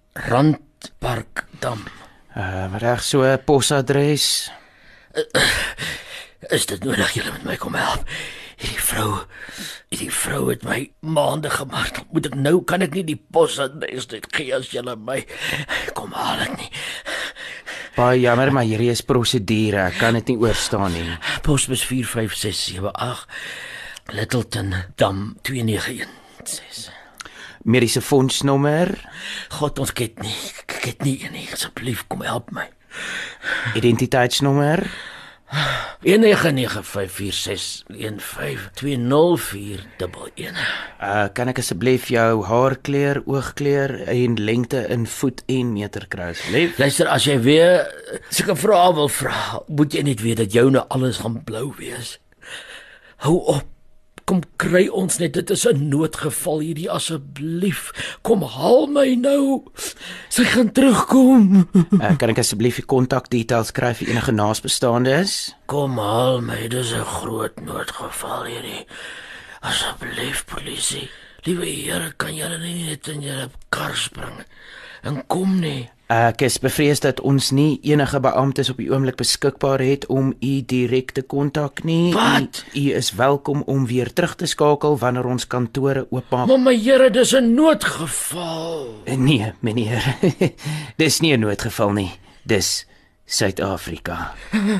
Randparkdam. Uh, reg so 'n posadres. Uh, is dit nodig julle met my kom help? Hierdie vrou, hierdie vrou het my maande gemartel. Moet ek nou kan ek nie die posadres net gee as julle my kom haal dit nie. Baie jammer, maar hierdie is prosedure. Ek kan dit nie oorstaan nie. Posbus vier vyf ses sewe agt Littleton Dam twee nege een ses. Mediese fondsnommer. God, ons ket nie. Ek het nie een nie. Asseblief kom help my. Identiteitsnommer. een nege nege vyf vier ses een vyf twee nul vier een een. Uh, kan ek asseblief jou haarkleur, oogkleur en lengte in voet en meter kry asseblief? Luister, as jy weer sulke vrae wil vra, moet jy net weet dat joune alles gaan blou wees. Hou op. Kom kry ons net, dit is 'n noodgeval hierdie asseblief. Kom haal my nou. Sy gaan terugkom. Uh, kan ek asseblief die kontakdetails kry vir enige naasbestaandes? Kom haal my, dis 'n groot noodgeval hierdie. Asseblief polisie. Liewe Here, kan julle nie net in julle kar spring en kom nie. Ek is bevrees dat ons nie enige beamptes op die oomblik beskikbaar het om u direk te kontak nie. Wat? U, u is welkom om weer terug te skakel wanneer ons kantore oopmaak. Maar my Here, dis 'n noodgeval. Nee, meneer. Dis nie 'n noodgeval nie. Dis Suid-Afrika.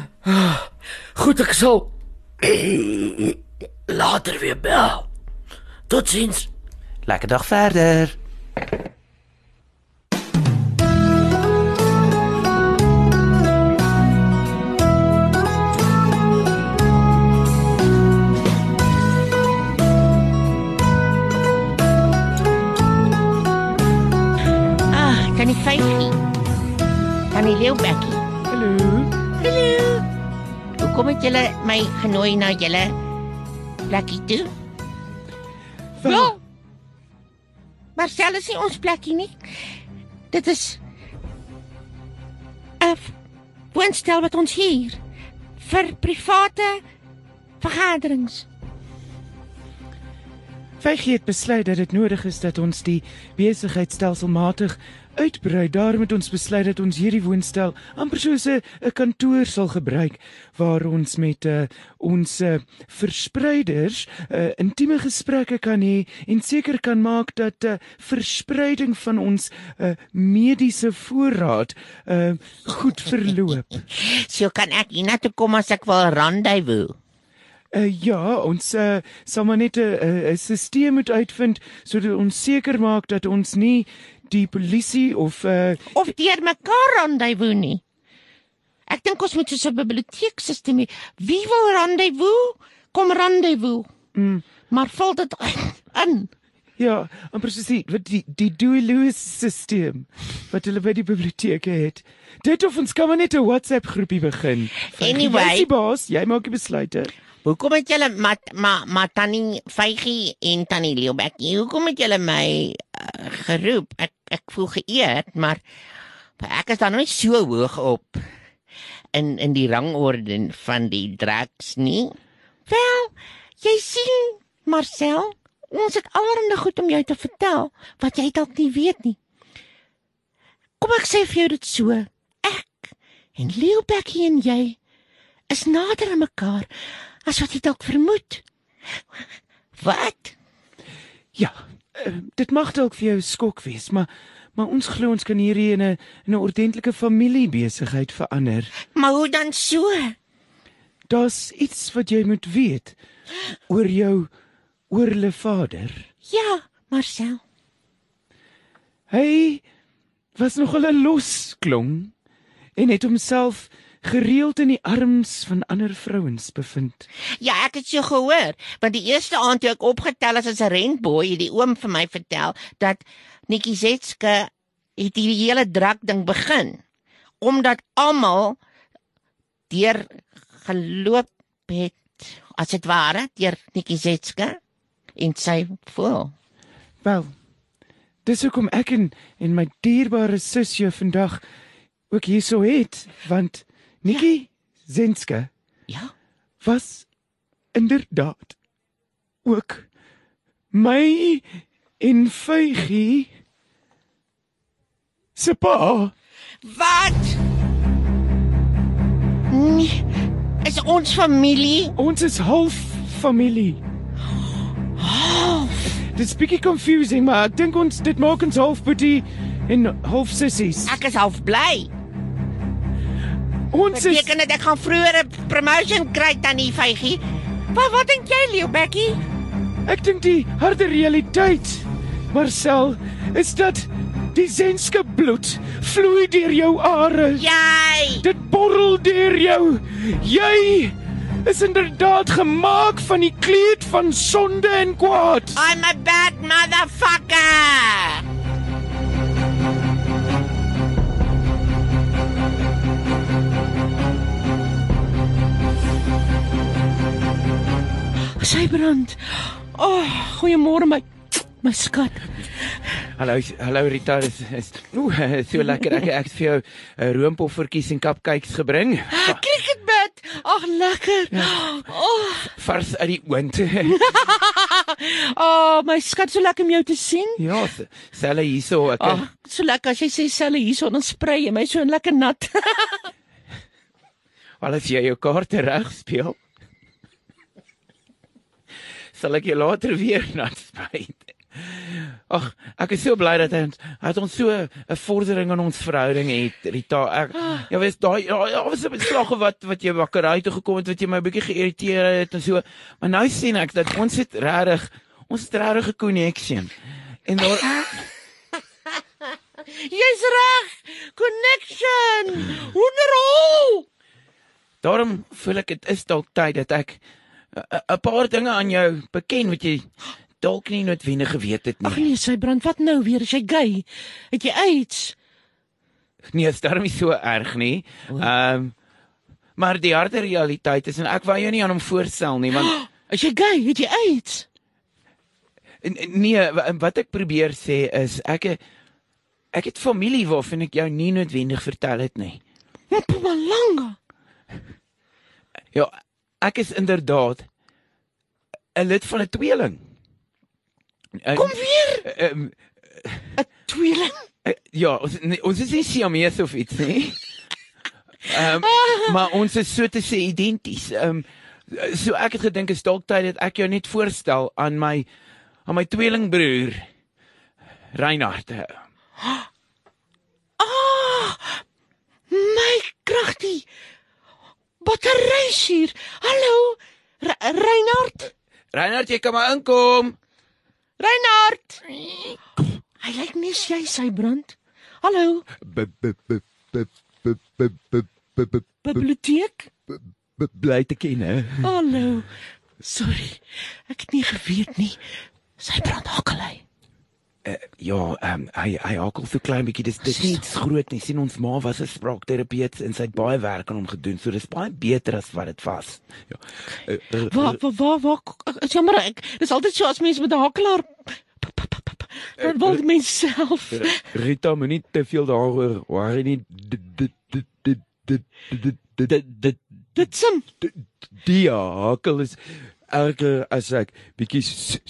Goed, ek sal later weer bel. Totsiens. Lekker dag verder. Leo Bekkie. Hallo. Hallo. Hoekom het julle my genooi na julle plekkie toe? Wel. Marcel is nie ons plekkie nie. Dit is 'n woonstel wat ons hier vir private vergaderings. Vygie het besluit dat dit nodig is dat ons die besigheid stelselmatig uitbrei. Daarom het ons besluit dat ons hierdie woonstel amper soos 'n 'n kantoor sal gebruik waar ons met uh, ons uh, verspreiders uh, intieme gesprekke kan hê en seker kan maak dat uh, verspreiding van ons uh, mediese voorraad uh, goed verloop. So kan ek hiernatoe kom as ek wil rendezvous. Uh, ja, ons uh, sal maar net 'n uh, uh, stelsel moet uitvind sodat ons seker maak dat ons nie die polisie of uh, of deur mekaar rendezvous nie. Ek dink ons moet so 'n biblioteekstelsel hê. Wie wil rendezvous? Kom rendezvous. Mm. Maar vul dit in. Ja, amper soos die wat die die Dewey Lewis stelsel wat hulle by die biblioteek het. Dit of ons kan maar net 'n WhatsApp groepie begin. Anyway, jy boss, jy maak die besluite. Hoekom het julle mat ma ma tannie Vygie en tannie Leo Bekkie? Hoekom het julle my uh, geroep? Ek ek voel geëerd, maar ek is dan nooit so hoog op in in die rangorde van die draaks nie. Wel, jy sien, Marcel, ons het allerhande goed om jou te vertel wat jy dalk nie weet nie. Kom ek sê vir jou dit so. Ek en Leo Bekkie en jy is nader aan mekaar as wat jy dalk vermoed. Wat? Ja, uh, dit mag dalk vir jou skok wees, maar maar ons glo ons kan hierdie in 'n in 'n ordentlike familiebesigheid verander. Maar hoe dan so? Daar's iets wat jy moet weet oor jou oorle vader. Ja, Marcel. Hy was nogal 'n losklong en het homself gereeld in die arms van ander vrouens bevind. Ja, ek het so gehoor, want die eerste aand toe ek opgetel is as 'n rentboy, het die oom vir my vertel dat Nikki Zetske het die hele drak ding begin, omdat almal deur geloop het, as dit ware, deur Nikki Zetske en sy voel. Wel, dis hoekom ek en, en my dierbare sussie vandag ook hier so het, want Nikki ja. Zetske ja? was inderdaad ook my en Vygie se pa. Wat? Nee, is ons familie? Ons is half familie. Half? Dit is bietjie confusing, maar ek dink ons dit maak ons half boetie en half sissies. Ek is half bly. Ons is... Beteken dat ek gaan vroeër 'n promotion kry, tannie Vygie. Maar wat dink jy, Leo Bekkie? Ek dink die harde realiteit, Marcel, is dat die Zetske bloed vloei deur jou are. Jy! Dit borrel deur jou. Jy is inderdaad gemaak van die kleed van sonde en kwaad. I'm a bad motherfucker! Sy brand. Oh, goeiemôre my my skat. Hallo, hallo Rita, is, is ooh, so lekker. Ek ek het vir jou 'n uh, roompoffertjies en cupcakes gebring. Cricketbat. Ag, lekker. Ja. Oh. Vars uit die oond. Oh, my skat, so lekker om jou te sien. Ja, selle hierso. Ek oh, so lekker as jy sê selle hierso, dan sprei jy my so lekker nat. Al as jy jou kaarte reg speel, sal ek jy later weer nat sprei. Ag, ek is so bly dat hy het ons so 'n vordering in ons verhouding het, Rita. Ek ja, weet daai ja, was 'n slag wat wat jy wakkery toe gekom het wat jy my 'n bietjie geïrriteer het en so. Maar nou sien ek dat ons het regtig ons het regtig 'n connection. En daar Jy's reg. Connection. Wonderhol. Daarom voel ek dit is dalk tyd dat ek 'n paar dinge aan jou beken wat jy dalk nie noodwendig geweet het nie. Ag nee, sy brand, wat nou weer? Is jy gay? Het jy AIDS? Nee, is daarom nie so erg nie. Ehm um, maar die harde realiteit is en ek wou jou nie aan hom voorstel nie, want Is jy gay? Het jy AIDS? nee, wat ek probeer sê is ek ek het familie waarvan ek jou nie noodwendig vertel het nie. Mpumalanga. Ja, ek is inderdaad 'n lid van 'n tweeling. Kom weer. 'n um, tweeling? Uh, ja, ons, nee, ons is nie Siamese of iets nie. Um, maar ons is so te sê identies. Um, so ek het gedink is dalk tyd dat ek jou net voorstel aan my aan my tweelingbroer Reinhard. Ah! My kragtie. Battery hier. Hallo. R Reinhard? Reinhard, jy kan maar inkom. Reinhard. Hy lyk nie jy sy brand. Hallo. Biblioteek? Bly te ken, hè? Hallo. Sorry. Ek het nie geweet nie. Sy brand hakkelei. Uh, ja, um, hy hy hakel so klein bietjie. Dis dis nie iets groot nie. Sien, ons ma was 'n spraakterapeut en sy het baie werk aan hom gedoen. So dis baie beter as wat dit was. Ja. Uh, uh, Waar waar waar is jammer ek. Dis altyd so as mense met 'n hakelaar dan wil die mens self. Rita, moenie te veel daaroor worry nie. Dit sim. Die hakel is erger as ek bietjie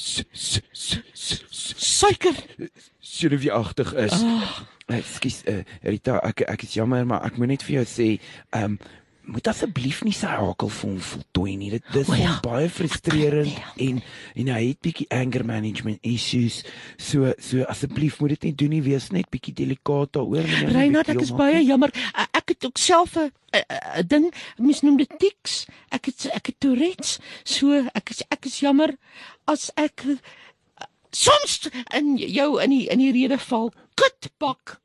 suiker sirupie-agtig is. Ekskuus, Rita, ek ek is jammer, maar ek moet net vir jou sê, ehm um, moet asseblief nie sy hakel vir hom voltooi nie. Dit dis oh, ja. baie frustrerend en en hy het bietjie anger management issues. So so asseblief moet dit nie doen nie, wees net bietjie delikaat daaroor. Reinhard, ek is baie jammer. Ek het ook self 'n ding, mens noem dit tics. Ek het ek het Tourette's. So ek is ek is jammer as ek soms in jou in die in die rede val. Kutbak.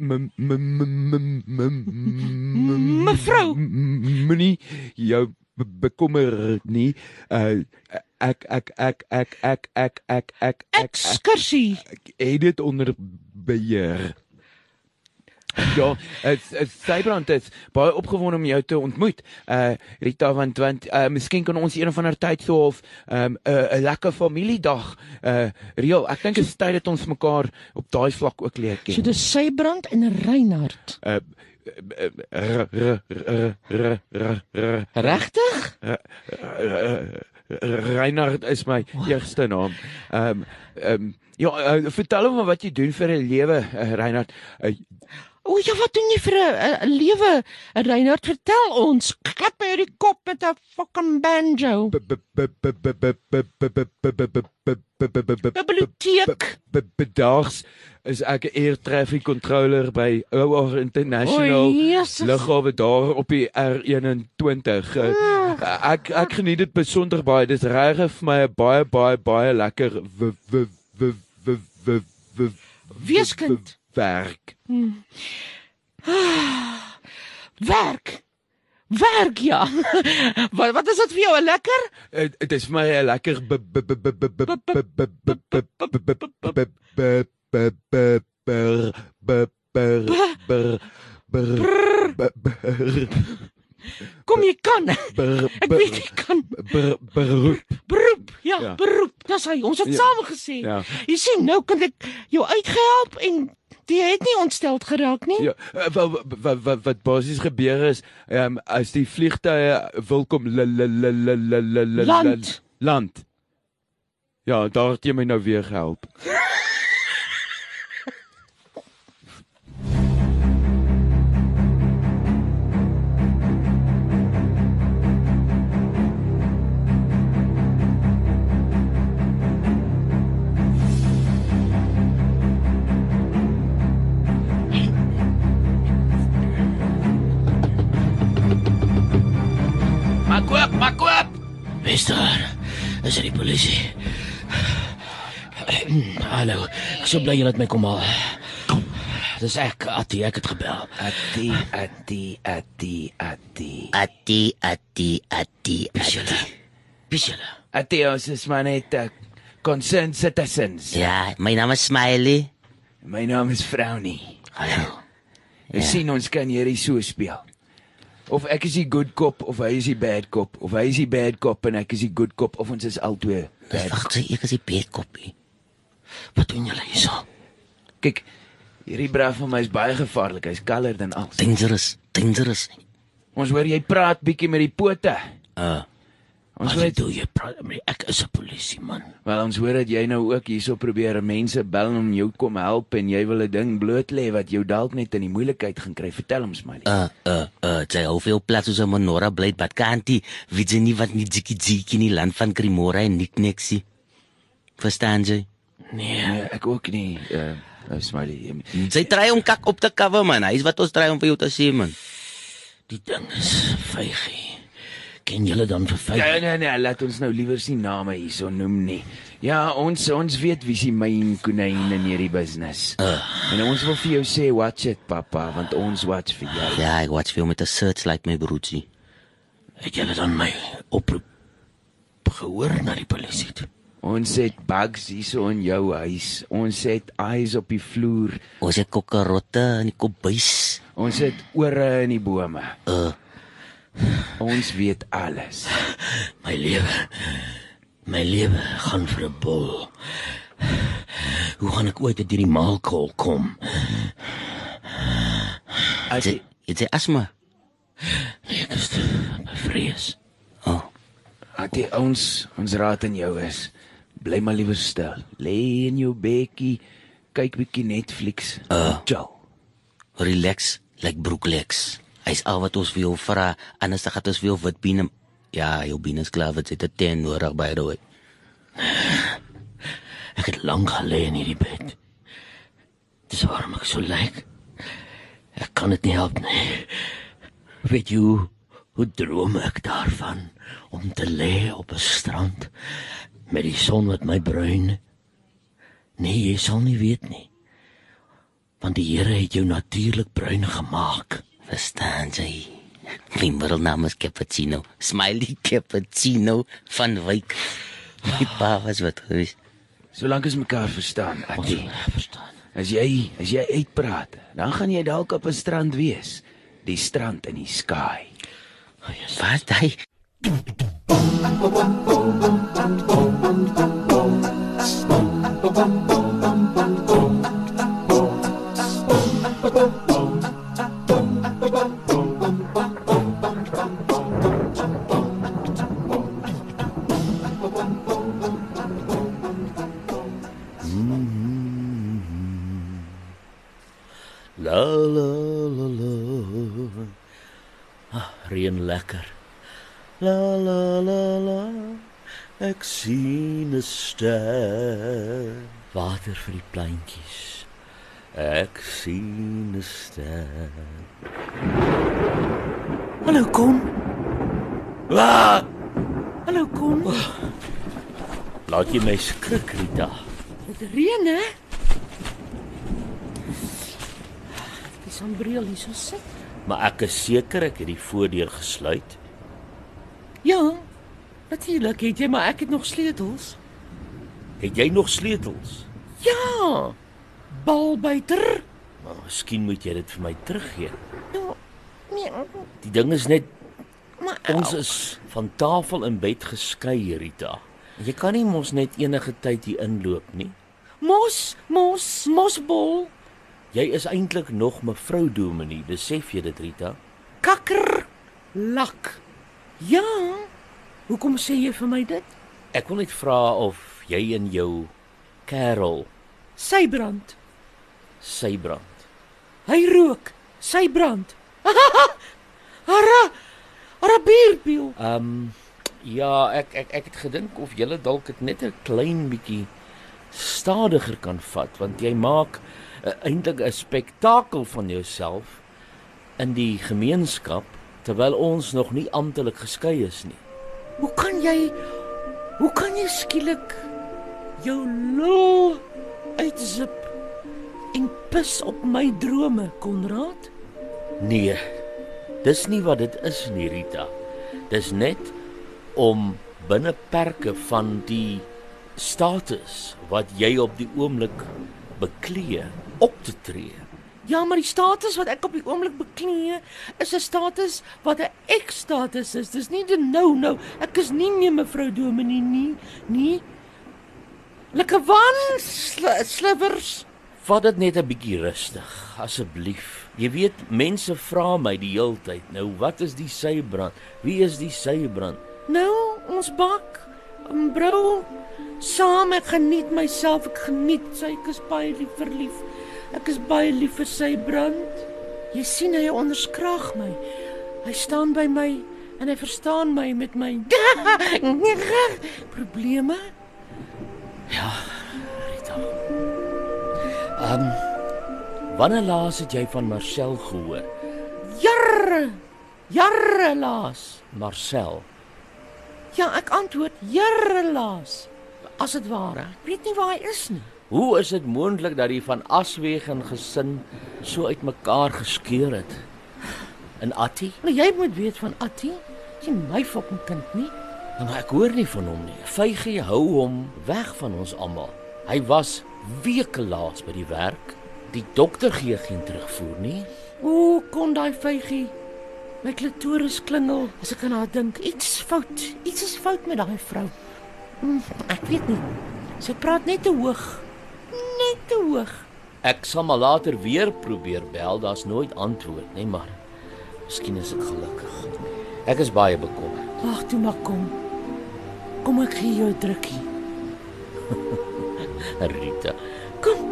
Mevrou, moenie jou bekommer nie. Uh, ek ek ek ek ek ek ek ek ekskursie. Ek het dit onder beheer. Ja, Sybrand is baie opgewonde om jou te ontmoet. Uh Rita, want want uh miskien kan ons een of ander tyd so of 'n um, uh, 'n lekker familiedag uh reël. Ek dink dit is tyd dat ons mekaar op daai vlak ook leer ken. So dis Sybrand en Reinhard. Uh Regtig? Reinhard is my eerste naam. Ehm um, ehm um, ja, uh, vertel hom wat jy doen vir 'n lewe, uh, Reinhard. Uh, O ja, wat doen jy vir 'n lewe? Reinhard, vertel ons. Klap my oor die kop met 'n fucking banjo. Biblioteek. Bedaags is ek 'n air traffic controller by O R International Lughawe daar op die R eenentwintig. Ek ek geniet dit besonder baie. Dis regtig vir my 'n baie baie baie lekker weeskind. Werk. Hmm. Werk. Werk, ja. Wat wat is dit vir jou, 'n lekker? Dit is vir my 'n lekker Kom jy kan. Ek weet jy kan. Beroep. Beroep, ja, beroep. Dis hy. Ons het saam gesê. Jy sien, nou kan ek jou uitgehelp en die het nie ontsteld geraak nie. Ja, wat wat wat, wat basies gebeur is, ehm um, as die vliegtye wil kom land land. Ja, daar het jy my nou weer gehelp. Is daar? Is dit die polisie? Hallo, ek sou bly jy laat my kom haal. Dis ek, Attie, ek het gebel. Attie, Attie, Attie, Attie. Attie, Attie, Attie, Attie. Bisjela. Attie, ons is maar net uh, concerned citizens. Ja, my naam is Smiley. My naam is Frownie. Hallo. Jy ja. sien ons kan hierdie so speel. Of ek is die good cop of hy is die bad cop, of hy is die bad cop en ek is die good cop, of ons is albei bad. Wag, sê ek is die bad cop. Wat doen julle hier so? Kyk, hierdie braaf van my is baie gevaarlik. Hy's kaler dan al. Dangerous, dangerous. Ons hoor jy praat bietjie met die pote. Uh. Ons weet jy jy praat met ek is 'n polisieman. Wel, ons hoor dat jy nou ook hierso probeer mense bel om jou kom help en jy wil 'n ding bloot lê wat jou dalk net in die moeilikheid gaan kry. Vertel ons maar. Uh uh uh, jy hou veel plek soos 'n Monora Blade, but kantie, weet jy nie wat nie jikkie jikkie in die land van Cremora en Niknexie. Verstaan jy? Nee, nee ek ook nie. Uh, uh Smiley. Jy try om kak op te cover man. Hy is wat ons try om vir jou te sê man. Die ding is vygie. Ken julle dan vir vyf? Nee, nee, nee, laat ons nou liewer sien name hierso noem nie. Ja, ons ons weet wie se myn konyn in hierdie business. Uh. En ons wil vir jou sê watch it, papa, want ons watch vir jou. Ja, ek watch vir jou met 'n searchlight my broertjie. Het julle dan my oproep gehoor na die polisie toe? Ons het bugs hierso in jou huis. Ons het eyes op die vloer. Ons het kokkerotte in die kombuis. Ons het ore in die bome. Uh. Ons weet alles. My lewe. My lewe gaan vir 'n bol. Hoe gaan ek ooit uit hierdie maalkol kom? As jy het jy asma? Nee, ek is bevrees. Oh. Ate ons ons raad aan jou is, bly maar liewer stil. Lê in jou bekkie, kyk bietjie Netflix. Uh. Ciao. Relax, like broeklex. Hy's al wat ons vir jou vra, anders gaan ons vir jou wit biene. Ja, jou biene is klaar, wat het 'n ten nodig by die way. Ek het lank gelê in hierdie bed. Dis waarom ek so lyk. Ek kan dit nie help nie. Weet jy hoe, hoe droom ek daarvan om te lê op 'n strand met die son wat my bruin? Nee, jy sal nie weet nie. Want die Here het jou natuurlik bruin gemaak. Verstaan jy? My middelnaam is Cappuccino. Smiley Cappuccino van Wyk. My pa was wat gewees. Solank ons mekaar verstaan, Ati. Verstaan. As jy, as jy uitpraat, dan gaan jy dalk op 'n strand wees. Die strand in die sky. Oh, yes. Wat hy? La la la la. Ah, reën lekker. La la la la. Ek sien 'n ster. Water vir die plantjies. Ek sien 'n ster. Hallo kom. Ah! Hallo kom. Laat jy my skrik, Rita. Dit reën hè? Dis onbreel hier so sit. Maar ek is seker ek het die voordeur gesluit. Ja. Natuurlik het jy, maar ek het nog sleutels. Het jy nog sleutels? Ja. Balbuiter. Maar miskien moet jy dit vir my teruggee. Ja. Nee. Die ding is net maar ons is van tafel en bed geskei, Rita. Jy kan nie mos net enige tyd hier inloop nie. Mos, mos, mosbol. Jy is eintlik nog mevrou Dominee, besef jy dit, Rita? Kakker lak. Ja. Hoekom sê jy vir my dit? Ek wil net vra of jy en jou kerel sy brand. Sy brand. Hy rook, sy brand. Ara, ara bierpiel. Ehm um, ja, ek ek ek het gedink of jy dalk dit net 'n klein bietjie stadiger kan vat, want jy maak uh, eintlik 'n spektakel van jouself in die gemeenskap terwyl ons nog nie amptelik geskei is nie. Hoe kan jy hoe kan jy skielik jou lul uitzip en pis op my drome, Konrad? Nee. Dis nie wat dit is nie, Rita. Dis net om binne perke van die status wat jy op die oomblik beklee op te tree. Ja, maar die status wat ek op die oomblik beklee, is 'n status wat 'n ek-status is. Dis nie die nou nou. Ek is nie meer mevrou Dominee nie, nie. Lekker van sl slivers. Vat dit net 'n bietjie rustig, asseblief. Jy weet, mense vra my die hele tyd, nou wat is die sybrand? Wie is die sybrand? Nou, ons bak, brou, saam, ek geniet myself, ek geniet sy, ek is baie lief verlief. Ek is baie lief vir sy brand. Jy sien, hy onderskraag my. Hy staan by my en hy verstaan my met my probleme. Ja, Rita. Ehm, um, wanneer laas het jy van Marcel gehoor? Jare, jare laas. Marcel? Ja, ek antwoord jare laas. As dit ware, ek weet nie waar hy is nie. Hoe is dit moontlik dat die van Asweg en gesin so uitmekaar geskeur het? En Attie? Nou jy moet weet van Attie. Dis nie my fucking kind nie. Maar ek hoor nie van hom nie. Vygie hou hom weg van ons almal. Hy was weke laas by die werk. Die dokter gee geen terugvoer nie. Hoe kon daai Vygie? My klitoris klingel as ek aan haar dink. Iets fout. Iets is fout met daai vrou. Hm, ek weet nie. Sy praat net te hoog. Net te hoog. Ek sal maar later weer probeer bel, daar's nooit antwoord nie, maar miskien is ek gelukkig. Ek is baie bekommerd. Ag, toe maar kom. Kom ek gee jou 'n drukkie. Rita, kom.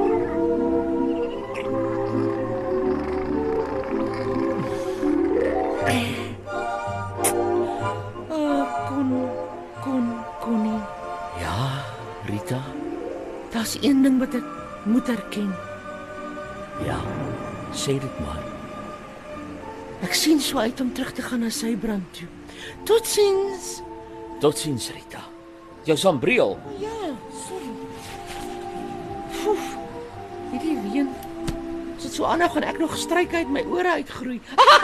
Oh, kon, kon, konie. Ja, Rita? Daar's een ding wat ek moet erken. Ja, sê dit maar. Ek sien so uit om terug te gaan na sy brand toe. Totsiens. Totsiens, Rita. Jou sambreel. Ja, sorry. Foef. Hierdie reën. As dit so aanhou gaan ek nog struike uit my ore uitgroei.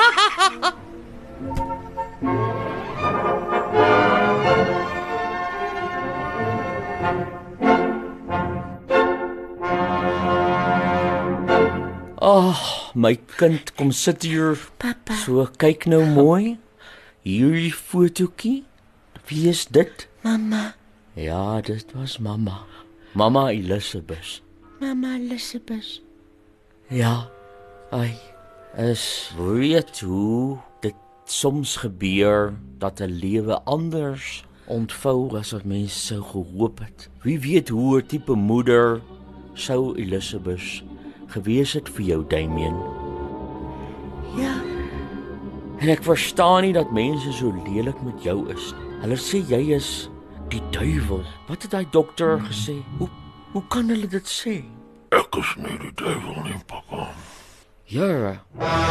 Ag, oh, my kind, kom sit hier. Papa. So, kyk nou mooi. Hierdie fotootjie. Wie is dit? Mamma. Ja, dit was mamma. Mamma Elisabeth. Mamma Elisabeth. Ja. Ai, is weet hoe dit soms gebeur dat 'n lewe anders ontvou as wat mense sou gehoop het. Wie weet hoe 'n tipe moeder sou Elisabeth gewees het vir jou, Damien. Ja. En ek verstaan nie dat mense so lelik met jou is nie. Hulle sê jy is die duiwel. Wat het daai dokter gesê? Hoe hoe kan hulle dit sê? Ek is nie die duiwel nie, papa. Ja.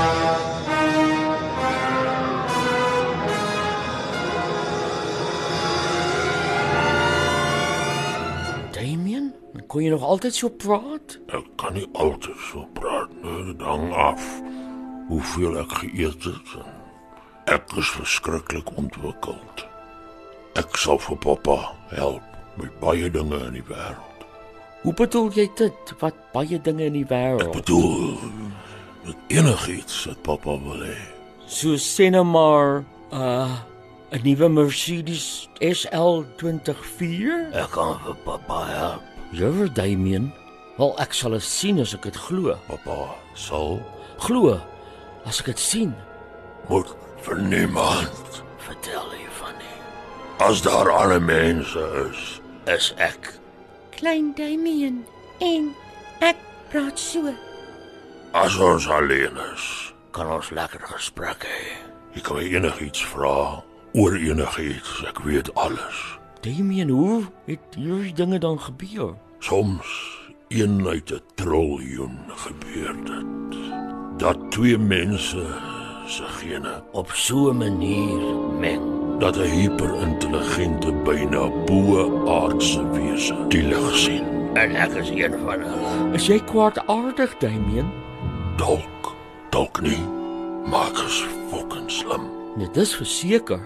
Damien, kon jy nog altyd so praat? Ek kan nie altyd so praat nie, dit hang af hoeveel ek geëet het. Ek is verskriklik ontwikkeld. Ek sal vir pappa help met baie dinge in die wêreld. Hoe bedoel jy dit? Wat baie dinge in die wêreld? Ek bedoel met enigiets wat pappa wil hê. So sê nou maar 'n uh, 'n nuwe Mercedes S L twintig vier? Ek kan vir pappa help. Ja, Damien. Wel, ek sal dit sien as ek dit glo. Pappa sal glo as ek dit sien. Moet vir niemand vertel hiervan nie. As daar ander mense is, is ek. Klein Damien en ek praat so. As ons alleen is, kan ons lekker gesprek hê. Jy kan my enigiets vra oor enigiets, ek weet alles. Damien, hoe het hierdie dinge dan gebeur? Soms een uit 'n triljoen gebeur dit. Dat twee mense se gene op so 'n manier meng dat 'n hyperintelligente, byna bo-aardse wese die lig sien. En ek is een van hulle. Is jy kwaadaardig, Damien? Dalk, dalk nie, maar ek is fucking slim. Dit is verseker.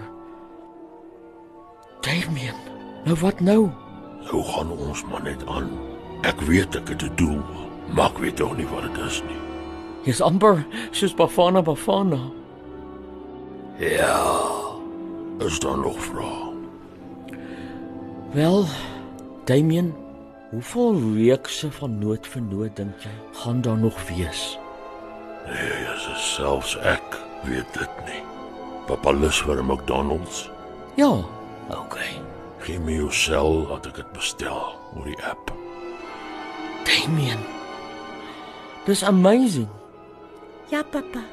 Damien, nou wat nou? Nou gaan ons maar net aan. Ek weet ek het 'n doel, maar ek weet ook nie wat dit is nie. Jy's amper soos Bafana Bafana. Ja. Is daar nog vrae? Wel, Damien, hoeveel reekse van Noot vir Noot dink jy gaan daar nog wees? Nee, Jesus, selfs ek weet dit nie. Papa lus vir 'n McDonald's. Ja, okay. Gee my jou sel dat ek dit bestel oor die app. Damien, dis amazing. Ja, papa.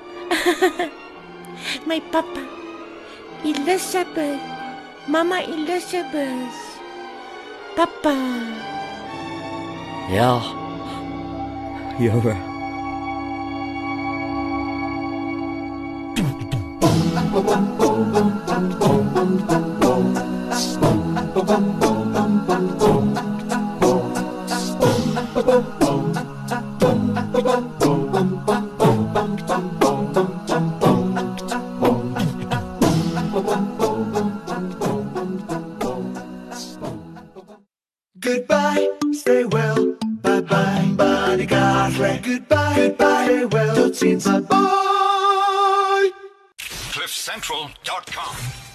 My papa. Elizabeth. Mama Elizabeth. Papa. Ja. Jammer. Goodbye, stay well, bye bye, bodyguard. Goodbye, goodbye, stay well, tot ziens, bye bye. cliff central dot com